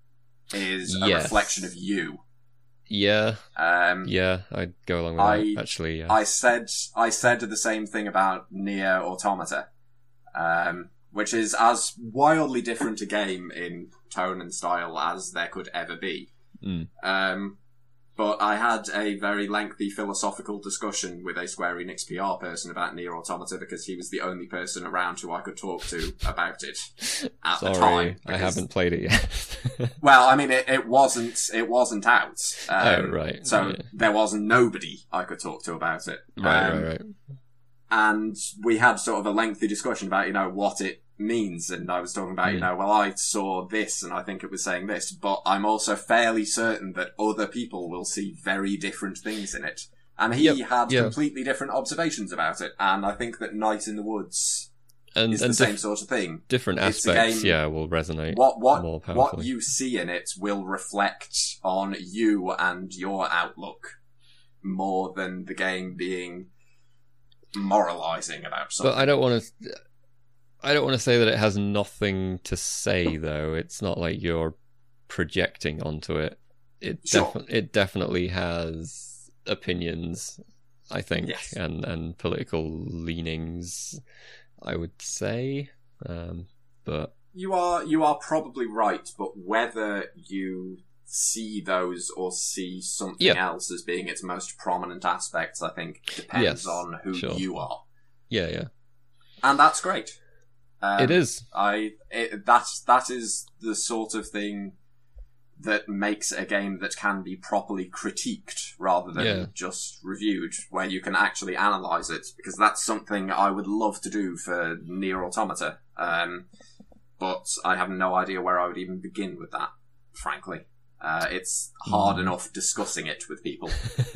is a yes. reflection of you. Yeah. Um, yeah, I'd go along with I, that, actually. Yeah. I said I said the same thing about Nier Automata, um, which is as wildly different a game in tone and style as there could ever be. Mm. Um, but I had a very lengthy philosophical discussion with a Square Enix P R person about Nier Automata because he was the only person around who I could talk to about it at Sorry, the time. I haven't played it yet. Well, I mean, it, it wasn't it wasn't out. Um, oh, right. So yeah. there was nobody I could talk to about it. Right, um, right, right. And we had sort of a lengthy discussion about, you know, what it means. And I was talking about, mm. you know, well, I saw this and I think it was saying this, but I'm also fairly certain that other people will see very different things in it. And he yep. had yeah. completely different observations about it. And I think that Night in the Woods and, is and the dif- same sort of thing. Different it's aspects, yeah, will resonate what, what, more powerfully. What you see in it will reflect on you and your outlook more than the game being moralizing about something. But I don't want to. I don't want to say that it has nothing to say, though. It's not like you're projecting onto it. It sure. defi- it definitely has opinions, I think, yes. and and political leanings, I would say. Um, but you are you are probably right. But whether you see those or see something yeah. else as being its most prominent aspects, I think depends yes, on who sure. you are. Yeah, yeah, and that's great. Um, it is. I it, that's that is the sort of thing that makes a game that can be properly critiqued rather than yeah. just reviewed, where you can actually analyze it. Because that's something I would love to do for Nier Automata, um, but I have no idea where I would even begin with that. Frankly. Uh, it's hard mm. enough discussing it with people.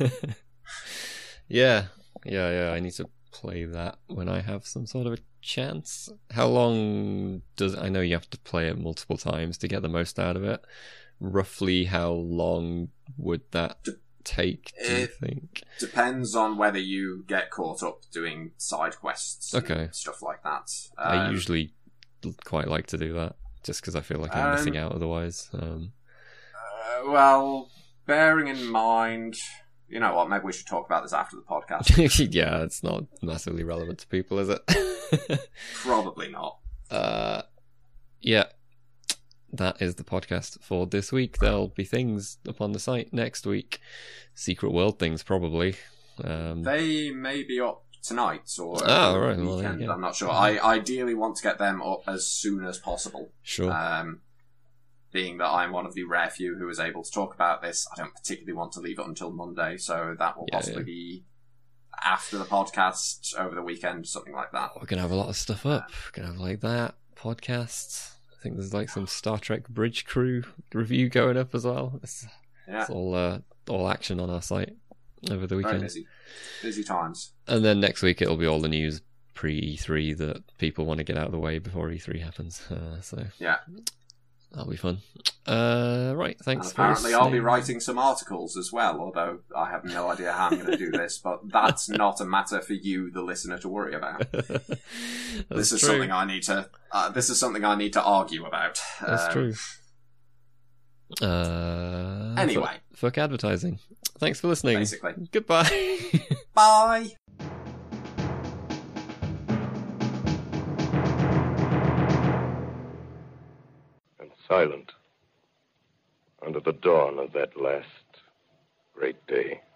yeah, yeah, yeah. I need to play that when I have some sort of a chance. How long does... I know you have to play it multiple times to get the most out of it. Roughly how long would that De- take, do you think? Depends on whether you get caught up doing side quests okay. and stuff like that. Um, I usually quite like to do that, just because I feel like I'm um, missing out otherwise. Um Uh, well, bearing in mind, you know what, maybe we should talk about this after the podcast. Yeah, it's not massively relevant to people, is it? Probably not. uh, yeah, that is the podcast for this week. There'll be things up on the site next week. Secret World things, probably. Um, they may be up tonight or oh, over right. the Well, weekend. there you go. I'm not sure. I ideally want to get them up as soon as possible. Sure. Um, being that I'm one of the rare few who is able to talk about this, I don't particularly want to leave it until Monday, so that will Yeah, possibly yeah. be after the podcast, over the weekend, something like that. We're going to have a lot of stuff up. We're going to have like that, podcasts. I think there's like some Star Trek Bridge Crew review going up as well. It's, Yeah, it's all, uh, all action on our site over the very weekend. busy. Busy times. And then next week it'll be all the news pre E three that people want to get out of the way before E three happens. Uh, so Yeah. that'll be fun. Uh, right, thanks And for apparently I'll be listening. writing some articles as well, although I have no idea how I'm going to do this, but that's not a matter for you, the listener, to worry about. That's This is true. something I need to. Uh, this is something I need to argue about. That's Um, true. Uh, Anyway. fuck, fuck advertising. Thanks for listening. Basically. Goodbye. Bye. And silent under the dawn of that last great day.